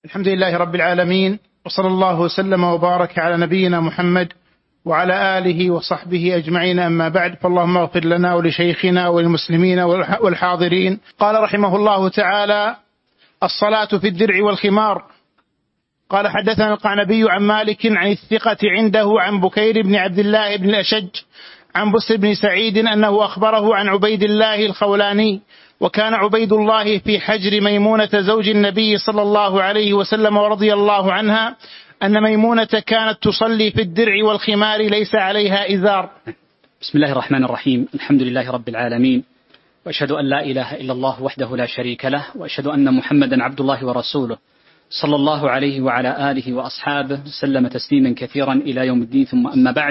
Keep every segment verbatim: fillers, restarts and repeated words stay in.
الحمد لله رب العالمين، وصلى الله وسلم وبارك على نبينا محمد وعلى آله وصحبه أجمعين، أما بعد، فاللهم اغفر لنا ولشيخنا وللمسلمين والحاضرين. قال رحمه الله تعالى: الصلاة في الدرع والخمار. قال: حدثنا القعنبي عن مالك عن الثقة عنده عن بكير بن عبد الله بن الأشج عن بسر بن سعيد أنه أخبره عن عبيد الله الخولاني، وكان عبيد الله في حجر ميمونة زوج النبي صلى الله عليه وسلم ورضي الله عنها، أن ميمونة كانت تصلي في الدرع والخمار ليس عليها إزار. بسم الله الرحمن الرحيم. الحمد لله رب العالمين، وأشهد أن لا إله إلا الله وحده لا شريك له، وأشهد أن محمدا عبد الله ورسوله صلى الله عليه وعلى آله وأصحابه سلم تسليما كثيرا إلى يوم الدين. ثم أما بعد،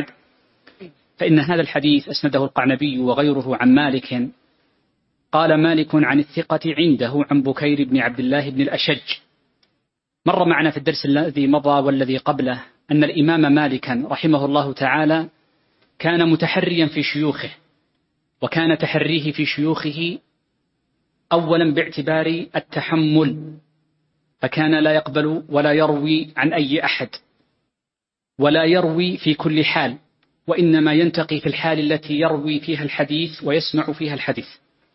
فإن هذا الحديث أسنده القعنبي وغيره عن مالك. قال مالك عن الثقة عنده عن بكير بن عبد الله بن الأشج. مر معنا في الدرس الذي مضى والذي قبله أن الإمام مالكا رحمه الله تعالى كان متحريا في شيوخه، وكان تحريه في شيوخه أولا باعتبار التحمل، فكان لا يقبل ولا يروي عن أي أحد، ولا يروي في كل حال، وإنما ينتقي في الحال التي يروي فيها الحديث ويسمع فيها الحديث.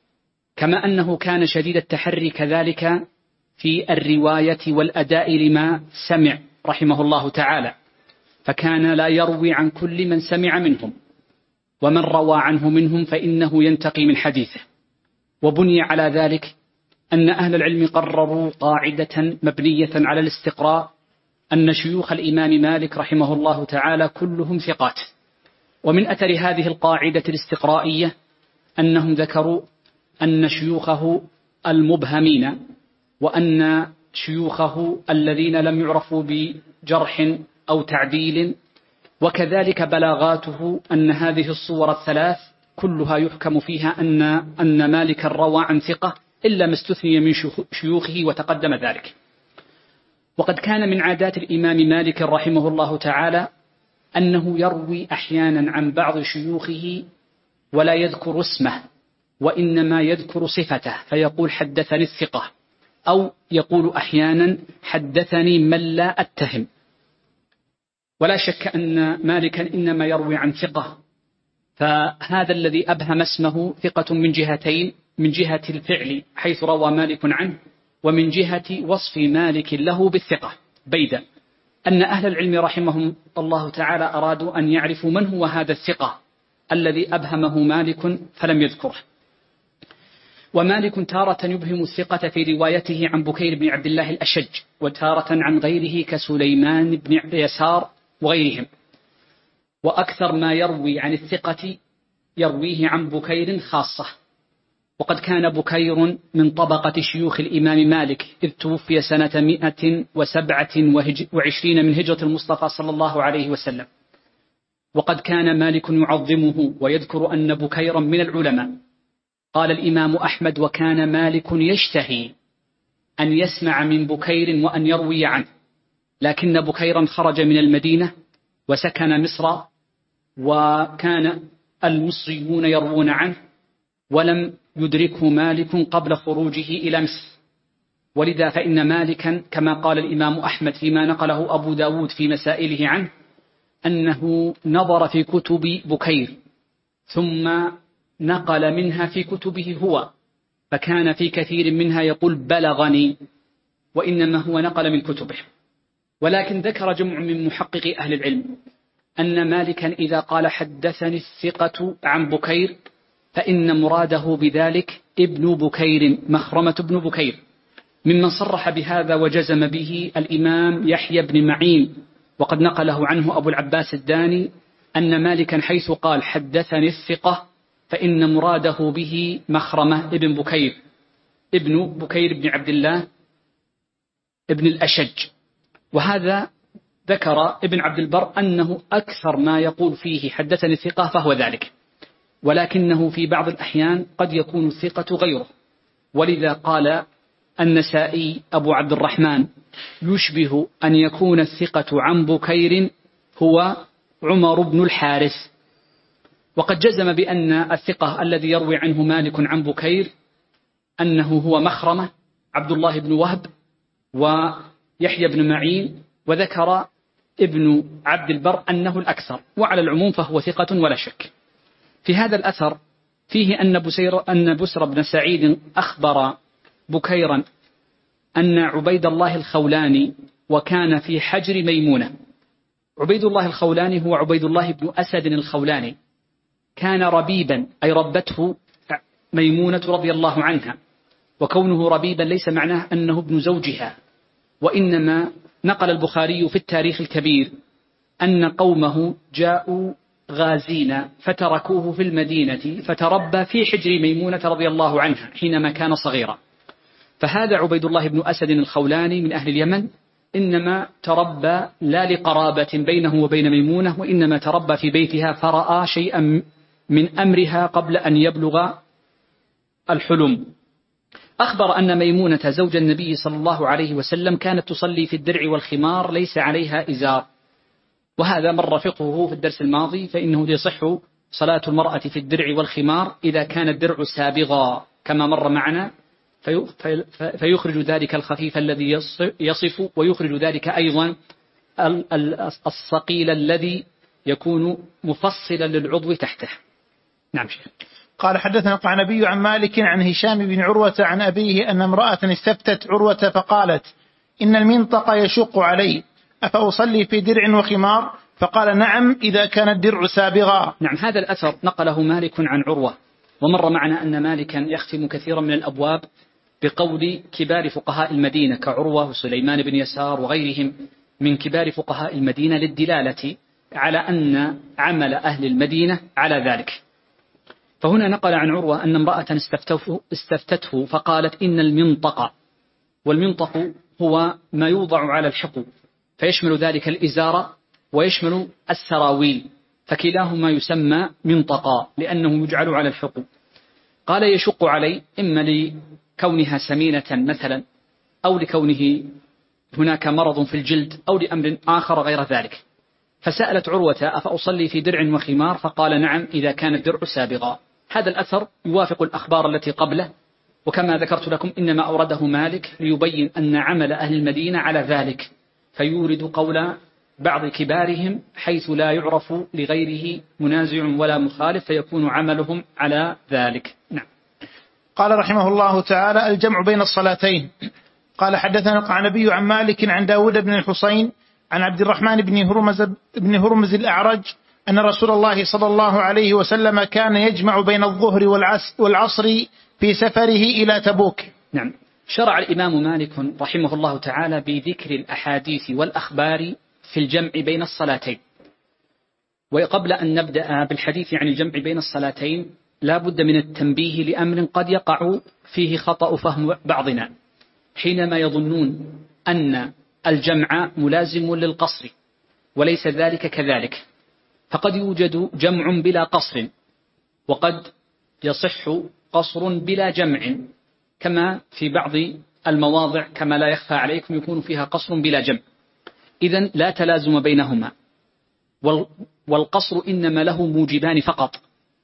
كما أنه كان شديد التحري كذلك في الرواية والأداء لما سمع رحمه الله تعالى، فكان لا يروي عن كل من سمع منهم، ومن روى عنه منهم فإنه ينتقي من حديثه. وبني على ذلك أن أهل العلم قرروا قاعدة مبنية على الاستقراء، أن شيوخ الإمام مالك رحمه الله تعالى كلهم ثقات. ومن أثر هذه القاعدة الاستقرائية أنهم ذكروا أن شيوخه المبهمين، وأن شيوخه الذين لم يعرفوا بجرح أو تعديل، وكذلك بلاغاته، أن هذه الصور الثلاث كلها يحكم فيها أن أن مالكا روى عن ثقة إلا ما استثني من شيوخه، وتقدم ذلك. وقد كان من عادات الإمام مالك رحمه الله تعالى أنه يروي أحيانا عن بعض شيوخه ولا يذكر اسمه، وإنما يذكر صفته، فيقول حدثني الثقة، أو يقول أحيانا حدثني من لا أتهم. ولا شك أن مالكا إنما يروي عن ثقة، فهذا الذي أبهم اسمه ثقة من جهتين: من جهة الفعل حيث روى مالك عنه، ومن جهة وصف مالك له بالثقة، بيدا أن أهل العلم رحمهم الله تعالى أرادوا أن يعرفوا من هو هذا الثقة الذي أبهمه مالك فلم يذكره. ومالك تارة يبهم الثقة في روايته عن بكير بن عبد الله الأشج، وتارة عن غيره كسليمان بن يسار وغيرهم. وأكثر ما يروي عن الثقة يرويه عن بكير خاصة. وقد كان بكير من طبقة شيوخ الإمام مالك، إذ توفي سنة مئة وسبعة وعشرين من هجرة المصطفى صلى الله عليه وسلم. وقد كان مالك يعظمه ويذكر أن بكيرا من العلماء. قال الإمام أحمد: وكان مالك يشتهي أن يسمع من بكير وأن يروي عنه، لكن بكيرا خرج من المدينة وسكن مصر، وكان المصريون يروون عنه، ولم يدركه مالك قبل خروجه إلى مصر. ولذا فإن مالكا كما قال الإمام أحمد فيما نقله أبو داود في مسائله عنه، أنه نظر في كتب بكير ثم نقل منها في كتبه هو، فكان في كثير منها يقول بلغني، وإنما هو نقل من كتبه. ولكن ذكر جمع من محقق أهل العلم أن مالكا إذا قال حدثني الثقة عن بكير فإن مراده بذلك ابن بكير، مخرمة ابن بكير. ممن صرح بهذا وجزم به الإمام يحيى بن معين، وقد نقله عنه أبو العباس الداني أن مالكا حيث قال حدثني الثقة فإن مراده به مخرمة ابن بكير، ابن بكير بن عبد الله ابن الأشج. وهذا ذكر ابن عبد البر أنه أكثر ما يقول فيه حدثني الثقة فهو ذلك، ولكنه في بعض الأحيان قد يكون الثقة غيره. ولذا قال النسائي أبو عبد الرحمن: يشبه أن يكون الثقة عن بكير هو عمر بن الحارث. وقد جزم بأن الثقة الذي يروي عنه مالك عن بكير أنه هو مخرمة عبد الله بن وهب، يحيى بن معين وذكر ابن عبد البر أنه الأكثر، وعلى العموم فهو ثقة ولا شك. في هذا الأثر فيه أن بسير أن بسر بن سعيد أخبر بكيرا أن عبيد الله الخولاني وكان في حجر ميمونة. عبيد الله الخولاني هو عبيد الله بن أسد الخولاني، كان ربيبا أي ربته ميمونة رضي الله عنها، وكونه ربيبا ليس معناه أنه ابن زوجها، وإنما نقل البخاري في التاريخ الكبير أن قومه جاءوا غازين فتركوه في المدينة فتربى في حجر ميمونة رضي الله عنها حينما كان صغيرا. فهذا عبيد الله بن أسد الخولاني من أهل اليمن، إنما تربى لا لقرابة بينه وبين ميمونة، وإنما تربى في بيتها فرأى شيئا من أمرها قبل أن يبلغ الحلم. أخبر أن ميمونة زوج النبي صلى الله عليه وسلم كانت تصلي في الدرع والخمار ليس عليها إزار، وهذا مر فقهه في الدرس الماضي، فإنه يصح صلاة المرأة في الدرع والخمار إذا كان الدرع سابغا كما مر معنا، فيخرج ذلك الخفيف الذي يصف، ويخرج ذلك أيضا الصقيل الذي يكون مفصلا للعضو تحته. نعم شيخ. قال حدثنا القعنبي عن مالك عن هشام بن عروة عن أبيه أن امرأة استفتت عروة فقالت إن المنطق يشق علي أفأصلي في درع وخمار؟ فقال نعم إذا كان الدرع سابغا. نعم، هذا الأثر نقله مالك عن عروة، ومر معنا أن مالكا يختم كثيرا من الأبواب بقول كبار فقهاء المدينة كعروة وسليمان بن يسار وغيرهم من كبار فقهاء المدينة للدلالة على أن عمل أهل المدينة على ذلك. فهنا نقل عن عروة أن امرأة استفتته فقالت إن المنطق، والمنطق هو ما يوضع على الحقو، فيشمل ذلك الإزار ويشمل السراويل، فكلاهما يسمى منطقا لأنه يجعل على الحقو. قال يشق علي إما لكونها سمينة مثلا، أو لكونه هناك مرض في الجلد، أو لأمر آخر غير ذلك. فسألت عروة أفأصلي في درع وخمار؟ فقال نعم إذا كان الدرع سابغا. هذا الأثر يوافق الأخبار التي قبله، وكما ذكرت لكم إنما أورده مالك ليبين أن عمل أهل المدينة على ذلك، فيورد قول بعض كبارهم حيث لا يعرف لغيره منازع ولا مخالف، فيكون عملهم على ذلك. نعم. قال رحمه الله تعالى الجمع بين الصلاتين. قال حدثنا القعنبي عن مالك عن داود بن الحصين عن عبد الرحمن بن هرمز, بن هرمز الأعرج أن رسول الله صلى الله عليه وسلم كان يجمع بين الظهر والعصر في سفره إلى تبوك. نعم. شرع الإمام مالك رحمه الله تعالى بذكر الأحاديث والأخبار في الجمع بين الصلاتين. وقبل أن نبدأ بالحديث عن الجمع بين الصلاتين لا بد من التنبيه لأمر قد يقع فيه خطأ فهم بعضنا حينما يظنون أن الجمع ملازم للقصر، وليس ذلك كذلك. فقد يوجد جمع بلا قصر، وقد يصح قصر بلا جمع، كما في بعض المواضع كما لا يخفى عليكم يكون فيها قصر بلا جمع. إذن لا تلازم بينهما، والقصر إنما له موجبان فقط،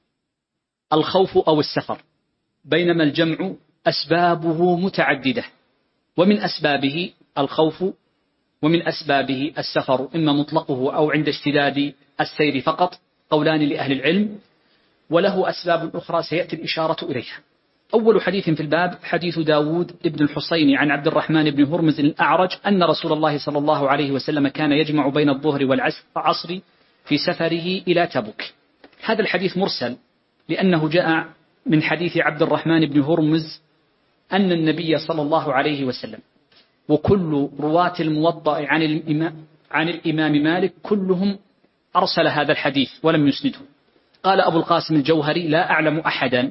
الخوف أو السفر، بينما الجمع أسبابه متعددة، ومن أسبابه الخوف ومن أسبابه السفر، إما مطلقه أو عند اشتداد السير فقط، قولان لأهل العلم، وله أسباب أخرى سيأتي الإشارة إليها. أول حديث في الباب حديث داود ابن الحصين عن عبد الرحمن بن هرمز الأعرج أن رسول الله صلى الله عليه وسلم كان يجمع بين الظهر والعصر في سفره إلى تبوك. هذا الحديث مرسل لأنه جاء من حديث عبد الرحمن بن هرمز أن النبي صلى الله عليه وسلم وكل رواة الموطأ عن الإمام, عن الإمام مالك كلهم أرسل هذا الحديث ولم يسنده. قال أبو القاسم الجوهري لا أعلم أحدا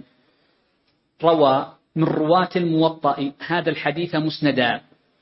روى من رواة الموطأ هذا الحديث مسندا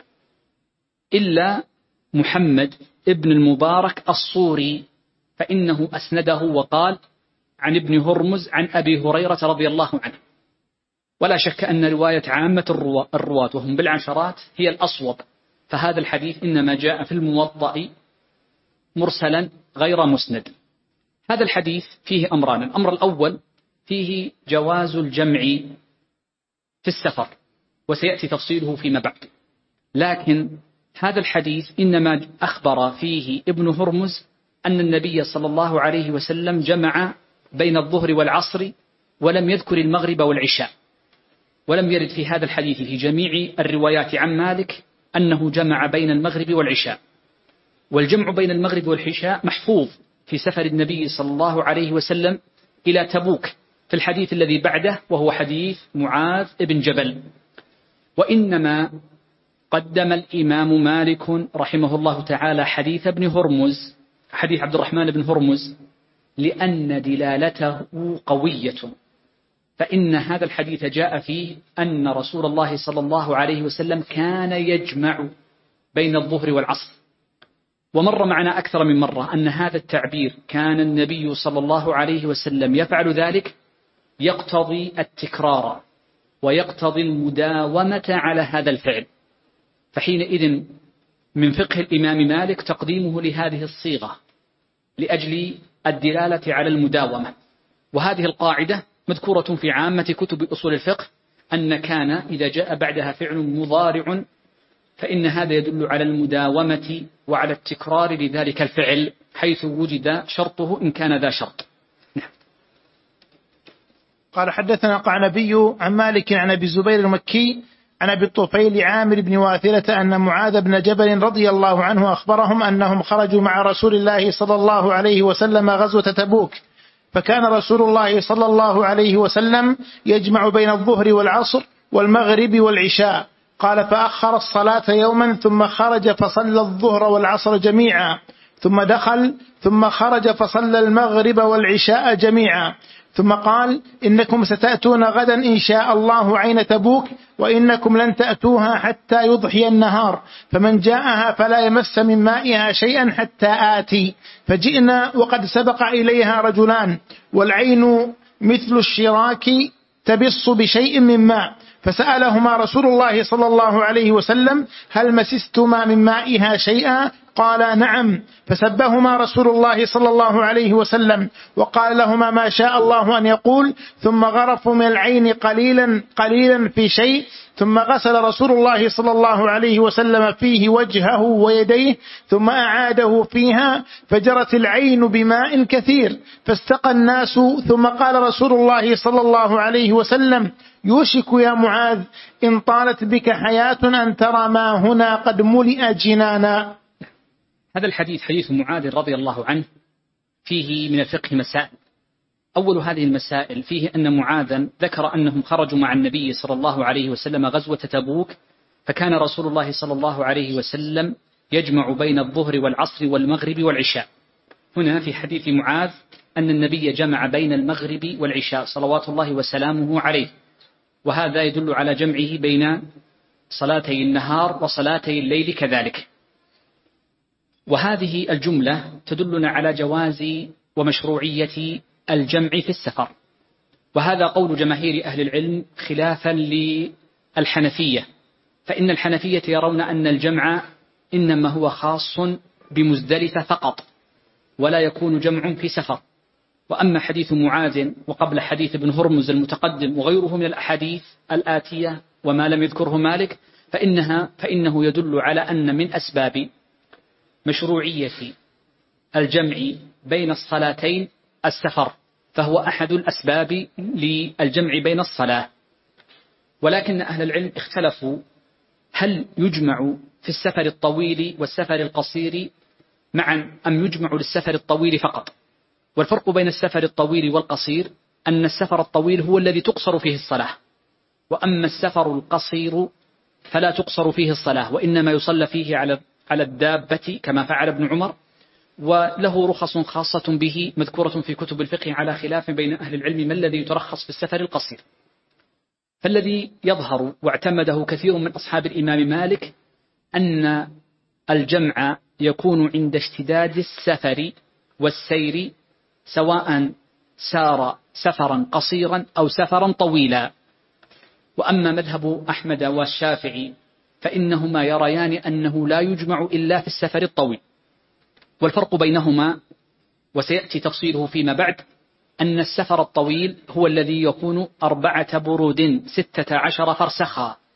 إلا محمد ابن المبارك الصوري، فإنه أسنده وقال عن ابن هرمز عن أبي هريرة رضي الله عنه. ولا شك أن رواية عامة الرواة وهم بالعشرات هي الأصوب، فهذا الحديث إنما جاء في الموطأ مرسلا غير مسند. هذا الحديث فيه أمران. الأمر الأول فيه جواز الجمع في السفر، وسيأتي تفصيله فيما بعد، لكن هذا الحديث إنما أخبر فيه ابن هرمز أن النبي صلى الله عليه وسلم جمع بين الظهر والعصر ولم يذكر المغرب والعشاء، ولم يرد في هذا الحديث في جميع الروايات عن مالك أنه جمع بين المغرب والعشاء. والجمع بين المغرب والعشاء محفوظ في سفر النبي صلى الله عليه وسلم إلى تبوك في الحديث الذي بعده، وهو حديث معاذ بن جبل. وإنما قدم الإمام مالك رحمه الله تعالى حديث ابن هرمز، حديث عبد الرحمن بن هرمز، لأن دلالته قوية. فإن هذا الحديث جاء فيه أن رسول الله صلى الله عليه وسلم كان يجمع بين الظهر والعصر. ومر معنا أكثر من مرة أن هذا التعبير كان النبي صلى الله عليه وسلم يفعل ذلك يقتضي التكرار ويقتضي المداومة على هذا الفعل. فحينئذ من فقه الإمام مالك تقديمه لهذه الصيغة لأجل الدلالة على المداومة. وهذه القاعدة مذكورة في عامة كتب أصول الفقه، أن كان إذا جاء بعدها فعل مضارع فإن هذا يدل على المداومة وعلى التكرار لذلك الفعل حيث وجد شرطه إن كان ذا شرط. نعم. قال حدثنا قعنبي عن مالك عن أبي الزبير المكي عن أبي الطفيل عامر بن واثلة أن معاذ بن جبل رضي الله عنه أخبرهم أنهم خرجوا مع رسول الله صلى الله عليه وسلم غزوة تبوك، فكان رسول الله صلى الله عليه وسلم يجمع بين الظهر والعصر والمغرب والعشاء. قال فأخر الصلاة يوما ثم خرج فصلى الظهر والعصر جميعا، ثم دخل ثم خرج فصلى المغرب والعشاء جميعا، ثم قال إنكم ستأتون غدا إن شاء الله عين تبوك، وإنكم لن تأتوها حتى يضحي النهار، فمن جاءها فلا يمس من مائها شيئا حتى آتي. فجئنا وقد سبق إليها رجلان والعين مثل الشراك تبص بشيء من ماء، فسألهما رسول الله صلى الله عليه وسلم هل مسستما من مائها شيئا؟ قال نعم. فسبهما رسول الله صلى الله عليه وسلم وقال لهما ما شاء الله أن يقول، ثم غرفوا من العين قليلا قليلا في شيء، ثم غسل رسول الله صلى الله عليه وسلم فيه وجهه ويديه، ثم أعاده فيها فجرت العين بماء كثير، فاستقى الناس، ثم قال رسول الله صلى الله عليه وسلم يوشك يا معاذ إن طالت بك حياة أن ترى ما هنا قد ملئ جنانا. هذا الحديث حديث معاذ رضي الله عنه فيه من الفقه مسائل. أول هذه المسائل فيه أن معاذا ذكر أنهم خرجوا مع النبي صلى الله عليه وسلم غزوة تبوك، فكان رسول الله صلى الله عليه وسلم يجمع بين الظهر والعصر والمغرب والعشاء. هنا في حديث معاذ أن النبي جمع بين المغرب والعشاء صلوات الله وسلامه عليه، وهذا يدل على جمعه بين صلاتي النهار وصلاتي الليل كذلك. وهذه الجملة تدلنا على جواز ومشروعية الجمع في السفر، وهذا قول جماهير أهل العلم خلافا للحنفية، فإن الحنفية يرون أن الجمع إنما هو خاص بمزدلفة فقط ولا يكون جمع في سفر. وأما حديث معاذ وقبل حديث ابن هرمز المتقدم وغيره من الأحاديث الآتية وما لم يذكره مالك فإنها فإنه يدل على أن من أسباب مشروعية الجمع بين الصلاتين السفر، فهو أحد الأسباب للجمع بين الصلاة. ولكن أهل العلم اختلفوا هل يجمع في السفر الطويل والسفر القصير معا أم يجمع للسفر الطويل فقط. والفرق بين السفر الطويل والقصير أن السفر الطويل هو الذي تقصر فيه الصلاة، وأما السفر القصير فلا تقصر فيه الصلاة، وإنما يصلى فيه على على الدابة كما فعل ابن عمر، وله رخص خاصة به مذكورة في كتب الفقه على خلاف بين أهل العلم ما الذي يترخص في السفر القصير. فالذي يظهر واعتمده كثير من أصحاب الإمام مالك أن الجمع يكون عند اشتداد السفر والسير، سواء سار سفرا قصيرا أو سفرا طويلا. وأما مذهب أحمد والشافعي فإنهما يريان أنه لا يجمع إلا في السفر الطويل. والفرق بينهما وسيأتي تفصيله فيما بعد أن السفر الطويل هو الذي يكون أربعة برود ستة عشر فرسخا،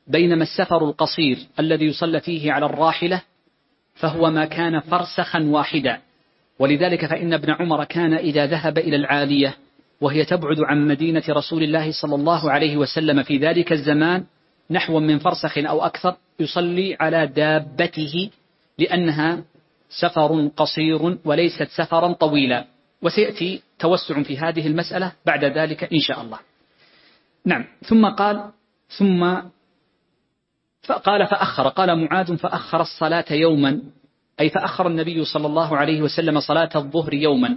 بينما السفر القصير الذي يصلى فيه على الراحلة فهو ما كان فرسخا واحدا. ولذلك فإن ابن عمر كان إذا ذهب إلى العالية وهي تبعد عن مدينة رسول الله صلى الله عليه وسلم في ذلك الزمان نحو من فرسخ أو أكثر يصلي على دابته، لأنها سفر قصير وليست سفرا طويلا، وسيأتي توسع في هذه المسألة بعد ذلك إن شاء الله. نعم. ثم قال ثم قال فأخر قال معاذ فأخر الصلاة يوما، أي فأخر النبي صلى الله عليه وسلم صلاة الظهر يوما،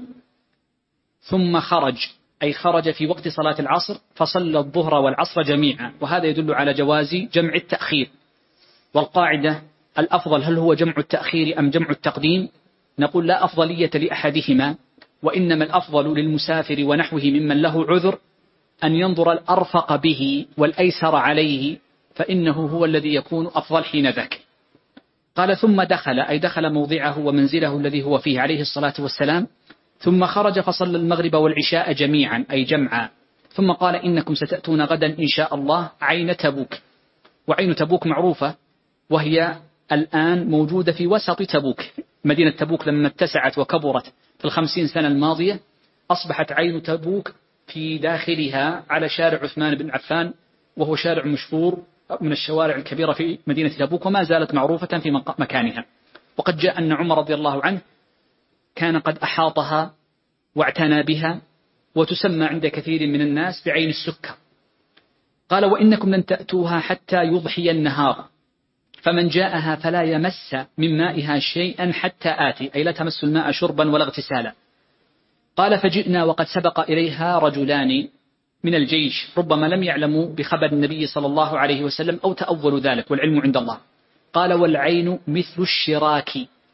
ثم خرج أي خرج في وقت صلاة العصر فصلى الظهر والعصر جميعا، وهذا يدل على جواز جمع التأخير. والقاعدة الأفضل هل هو جمع التأخير أم جمع التقديم؟ نقول لا أفضلية لأحدهما، وإنما الأفضل للمسافر ونحوه ممن له عذر أن ينظر الأرفق به والأيسر عليه، فإنه هو الذي يكون أفضل حين ذاك. قال ثم دخل أي دخل موضعه ومنزله الذي هو فيه عليه الصلاة والسلام، ثم خرج فصلى المغرب والعشاء جميعا أي جمعا، ثم قال إنكم ستأتون غدا إن شاء الله عين تبوك. وعين تبوك معروفة، وهي الآن موجودة في وسط تبوك. مدينة تبوك لما اتسعت وكبرت في الخمسين سنة الماضية أصبحت عين تبوك في داخلها على شارع عثمان بن عفان، وهو شارع مشهور من الشوارع الكبيرة في مدينة تبوك، وما زالت معروفة في مكانها. وقد جاء أن عمر رضي الله عنه كان قد أحاطها واعتنى بها، وتسمى عند كثير من الناس بعين السكر. قال وإنكم لن تأتوها حتى يضحي النهار، فمن جاءها فلا يمس من مائها شيئا حتى آتي، أي لا تمس الماء شربا ولا اغتسالا. قال فجئنا وقد سبق إليها رجلان من الجيش ربما لم يعلموا بخبر النبي صلى الله عليه وسلم أو تأولوا ذلك، والعلم عند الله. قال والعين مثل الشراك،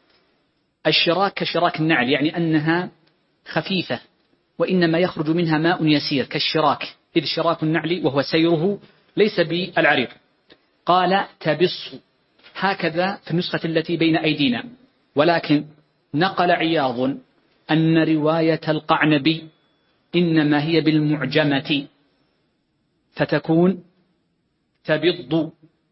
الشراك كشراك النعل، يعني أنها خفيفة وإنما يخرج منها ماء يسير كالشراك، إذ شراك النعل وهو سيره ليس بالعريض. قال تبص، هكذا في النسخة التي بين أيدينا، ولكن نقل عياض أن رواية القعنبي إنما هي بالمعجمة فتكون تبض.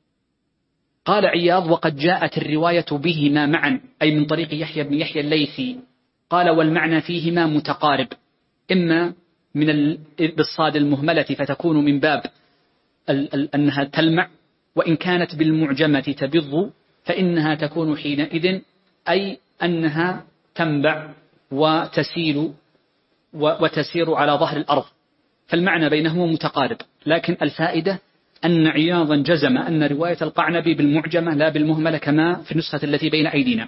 قال عياض وقد جاءت الرواية بهما معا، أي من طريق يحيى بن يحيى الليثي. قال والمعنى فيهما متقارب، إما من بالصاد المهملة فتكون من باب أنها تلمع، وإن كانت بالمعجمة تبض فإنها تكون حينئذ أي أنها تنبع وتسيل وتسير على ظهر الأرض، فالمعنى بينهما متقارب. لكن الفائدة أن عياضا جزم أن رواية القعنبي بالمعجمة لا بالمهملة كما في النسخة التي بين أيدينا.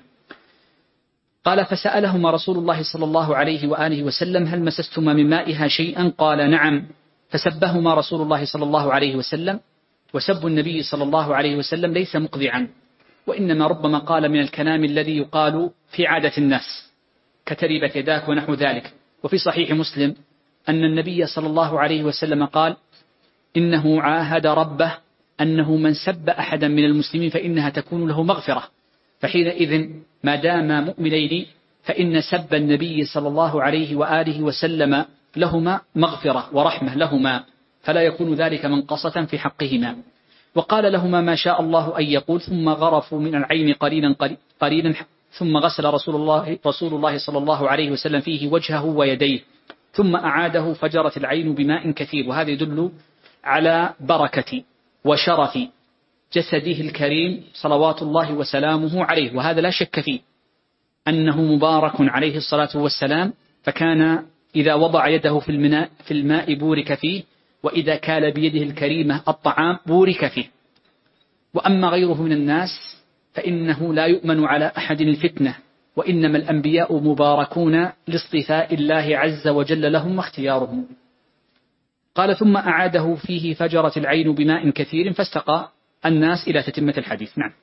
قال فسألهما رسول الله صلى الله عليه وآله وسلم هل مسستما من مائها شيئا؟ قال نعم. فسبهما رسول الله صلى الله عليه وسلم، وسب النبي صلى الله عليه وسلم ليس مقذعا، وإنما ربما قال من الكلام الذي يقال في عادة الناس كتربت يداك ونحو ذلك. وفي صحيح مسلم أن النبي صلى الله عليه وسلم قال إنه عاهد ربه أنه من سب أحدا من المسلمين فإنها تكون له مغفرة، فحينئذ ما دام مؤمنين فإن سب النبي صلى الله عليه وآله وسلم لهما مغفرة ورحمة لهما، فلا يكون ذلك منقصة في حقهما. وقال لهما ما شاء الله أن يقول، ثم غرفوا من العين قليلا قليلا ثم غسل رسول الله رسول الله صلى الله عليه وسلم فيه وجهه ويديه، ثم أعاده فجرت العين بماء كثير. وهذا يدل على بركة وشرف جسده الكريم صلوات الله وسلامه عليه، وهذا لا شك فيه أنه مبارك عليه الصلاة والسلام، فكان إذا وضع يده في الماء في الماء بورك فيه، وإذا كال بيده الكريمة الطعام بورك فيه. وأما غيره من الناس فإنه لا يؤمن على أحد الفتنة، وإنما الأنبياء مباركون لاصطفاء الله عز وجل لهم واختيارهم. قال ثم أعاده فيه فجرت العين بماء كثير فاستقى الناس إلى تتمة الحديث. نعم.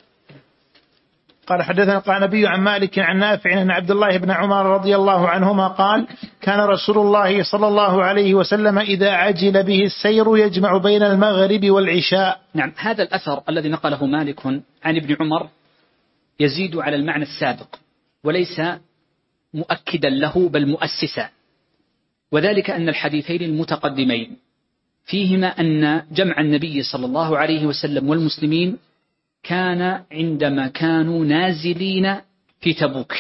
قال حدثنا القعنبي عن مالك عن نافع عن عبد الله بن عمر رضي الله عنهما قال كان رسول الله صلى الله عليه وسلم إذا عجل به السير يجمع بين المغرب والعشاء. نعم. هذا الأثر الذي نقله مالك عن ابن عمر يزيد على المعنى السابق وليس مؤكدا له بل مؤسسا، وذلك أن الحديثين المتقدمين فيهما أن جمع النبي صلى الله عليه وسلم والمسلمين كان عندما كانوا نازلين في تبوك.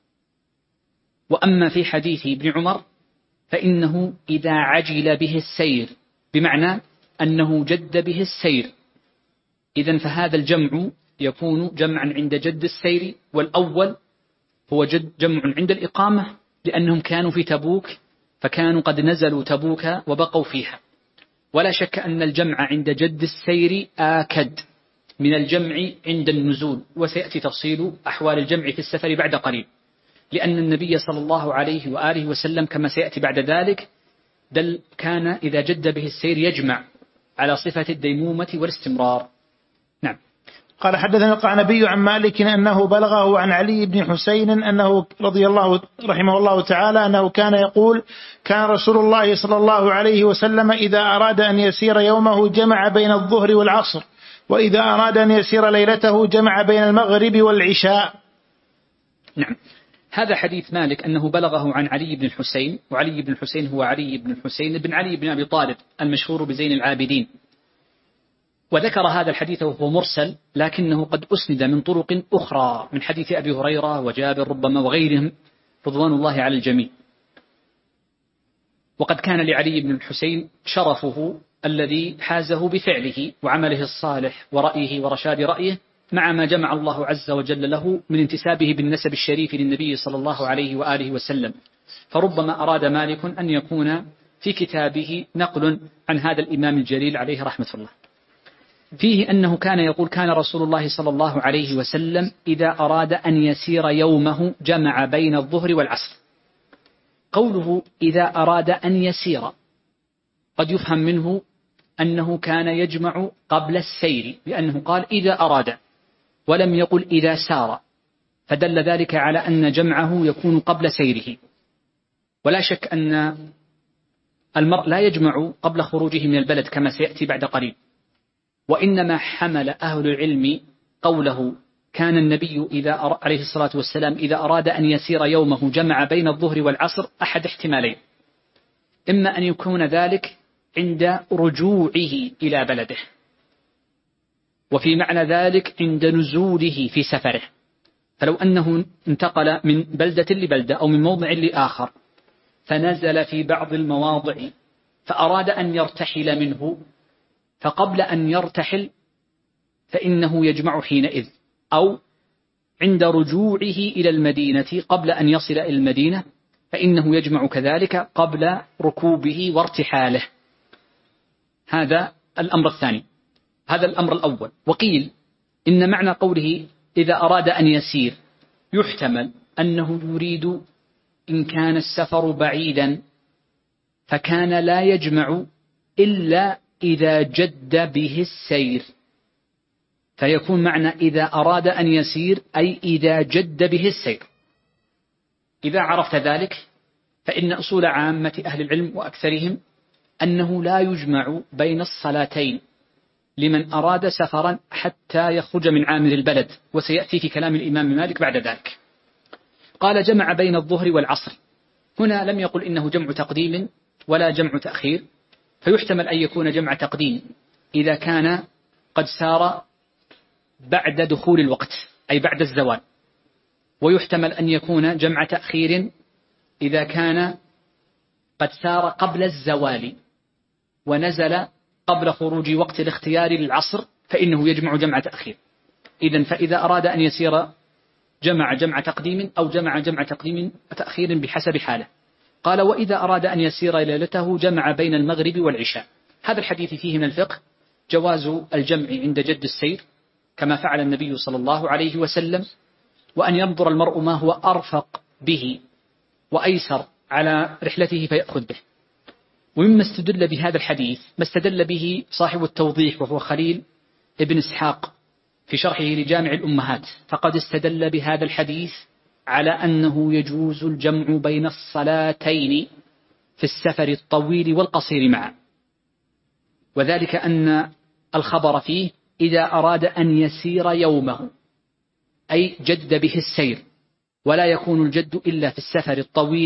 وأما في حديث ابن عمر فإنه إذا عجل به السير، بمعنى أنه جد به السير، إذن فهذا الجمع يكون جمعا عند جد السير، والأول هو جد جمع عند الإقامة، لأنهم كانوا في تبوك فكانوا قد نزلوا تبوك وبقوا فيها. ولا شك أن الجمع عند جد السير آكد من الجمع عند النزول، وسيأتي تفصيل أحوال الجمع في السفر بعد قليل، لأن النبي صلى الله عليه وآله وسلم كما سيأتي بعد ذلك دل كان إذا جد به السير يجمع على صفة الديمومة والاستمرار. نعم. قال حدثنا القعنبي عن مالك أنه بلغه عن علي بن حسين أنه رضي الله رحمه الله تعالى أنه كان يقول: كان رسول الله صلى الله عليه وسلم إذا أراد أن يسير يومه جمع بين الظهر والعصر، وإذا أراد أن يسير ليلته جمع بين المغرب والعشاء. نعم. هذا حديث مالك أنه بلغه عن علي بن الحسين، وعلي بن الحسين هو علي بن الحسين بن علي بن أبي طالب المشهور بزين العابدين. وذكر هذا الحديث وهو مرسل، لكنه قد أسند من طرق أخرى من حديث أبي هريرة وجابر ربما وغيرهم رضوان الله على الجميع. وقد كان لعلي بن الحسين شرفه الذي حازه بفعله وعمله الصالح ورأيه ورشاد رأيه، مع ما جمع الله عز وجل له من انتسابه بالنسب الشريف للنبي صلى الله عليه وآله وسلم. فربما أراد مالك أن يكون في كتابه نقل عن هذا الإمام الجليل عليه رحمة الله. فيه أنه كان يقول: كان رسول الله صلى الله عليه وسلم إذا أراد أن يسير يومه جمع بين الظهر والعصر. قوله إذا أراد أن يسير قد يفهم منه أنه كان يجمع قبل السير، لأنه قال إذا أراد ولم يقل إذا سار، فدل ذلك على أن جمعه يكون قبل سيره. ولا شك أن المرء لا يجمع قبل خروجه من البلد كما سيأتي بعد قليل، وإنما حمل أهل العلم قوله كان النبي إذا أر... عليه الصلاة والسلام إذا أراد أن يسير يومه جمع بين الظهر والعصر أحد احتمالين: إما أن يكون ذلك عند رجوعه إلى بلده، وفي معنى ذلك عند نزوله في سفره. فلو أنه انتقل من بلدة لبلدة أو من موضع لآخر فنزل في بعض المواضع فأراد أن يرتحل منه، فقبل أن يرتحل فإنه يجمع حينئذ، أو عند رجوعه إلى المدينة قبل أن يصل إلى المدينة فإنه يجمع كذلك قبل ركوبه وارتحاله. هذا الأمر الثاني. هذا الأمر الأول. وقيل إن معنى قوله إذا أراد أن يسير يحتمل أنه يريد إن كان السفر بعيدا فكان لا يجمع إلا إذا جد به السير، فيكون معنى إذا أراد أن يسير أي إذا جد به السير. إذا عرفت ذلك فإن أصول عامة أهل العلم وأكثرهم أنه لا يجمع بين الصلاتين لمن أراد سفرا حتى يخرج من عامر البلد، وسيأتي في كلام الإمام مالك بعد ذلك. قال جمع بين الظهر والعصر، هنا لم يقل إنه جمع تقديم ولا جمع تأخير، فيحتمل أن يكون جمع تقديم إذا كان قد سار بعد دخول الوقت أي بعد الزوال، ويحتمل أن يكون جمع تأخير إذا كان قد سار قبل الزوال ونزل قبل خروج وقت الاختيار للعصر فإنه يجمع جمع تأخير. إذن فإذا أراد أن يسير جمع جمع تقديم أو جمع جمع تقديم وتأخير بحسب حاله. قال وإذا أراد أن يسير ليلته جمع بين المغرب والعشاء. هذا الحديث فيه من الفقه جواز الجمع عند جد السير كما فعل النبي صلى الله عليه وسلم، وأن ينظر المرء ما هو أرفق به وأيسر على رحلته فيأخذ به. ومما استدل بهذا الحديث ما استدل به صاحب التوضيح وهو خليل ابن إسحاق في شرحه لجامع الأمهات، فقد استدل بهذا الحديث على أنه يجوز الجمع بين الصلاتين في السفر الطويل والقصير معا، وذلك أن الخبر فيه إذا أراد أن يسير يومه أي جد به السير، ولا يكون الجد إلا في السفر الطويل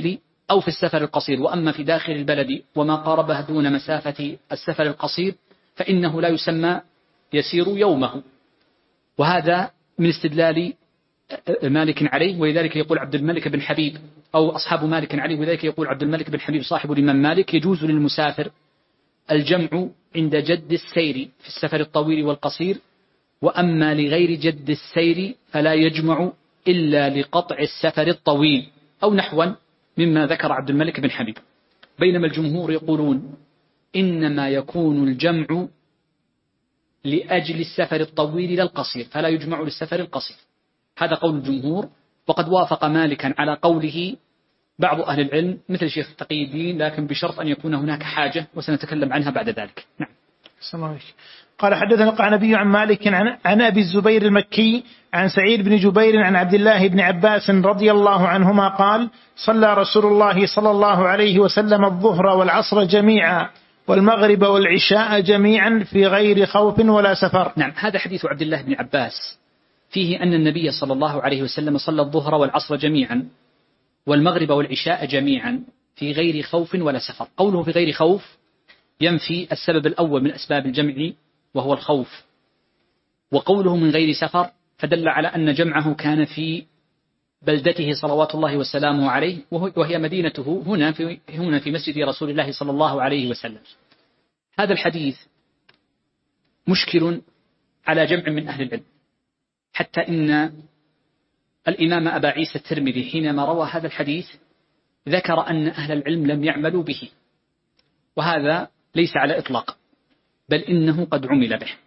أو في السفر القصير. وأما في داخل البلد وما قاربه دون مسافة السفر القصير فإنه لا يسمى يسير يومه. وهذا من استدلال مالك عليه، ولذلك يقول عبد الملك بن حبيب أو أصحاب مالك عليه، ولذلك يقول عبد الملك بن حبيب صاحب الإمام مالك: يجوز للمسافر الجمع عند جد السير في السفر الطويل والقصير، وأما لغير جد السير فلا يجمع إلا لقطع السفر الطويل، أو نحوا مما ذكر عبد الملك بن حبيب. بينما الجمهور يقولون إنما يكون الجمع لأجل السفر الطويل لا القصير، فلا يجمع للسفر القصير. هذا قول الجمهور. وقد وافق مالكا على قوله بعض أهل العلم مثل شيخ تقي الدين، لكن بشرط أن يكون هناك حاجة، وسنتكلم عنها بعد ذلك. نعم. قال حدثنا القعنبي عن مالك عن, عن أبي الزبير المكي عن سعيد بن جبير عن عبد الله بن عباس رضي الله عنهما قال: صلى رسول الله صلى الله عليه وسلم الظهر والعصر جميعا والمغرب والعشاء جميعا في غير خوف ولا سفر. نعم، هذا حديث عبد الله بن عباس فيه أن النبي صلى الله عليه وسلم صلى الظهر والعصر جميعا والمغرب والعشاء جميعا في غير خوف ولا سفر. قوله في غير خوف ينفي السبب الأول من أسباب الجمع وهو الخوف، وقوله من غير سفر فدل على أن جمعه كان في بلدته صلوات الله وسلامه عليه، وهي مدينته هنا في هنا في مسجد رسول الله صلى الله عليه وسلم. هذا الحديث مشكل على جمع من أهل العلم، حتى إن الإمام أبا عيسى الترمذي حينما روى هذا الحديث ذكر أن أهل العلم لم يعملوا به، وهذا ليس على إطلاق، بل إنه قد عمل به.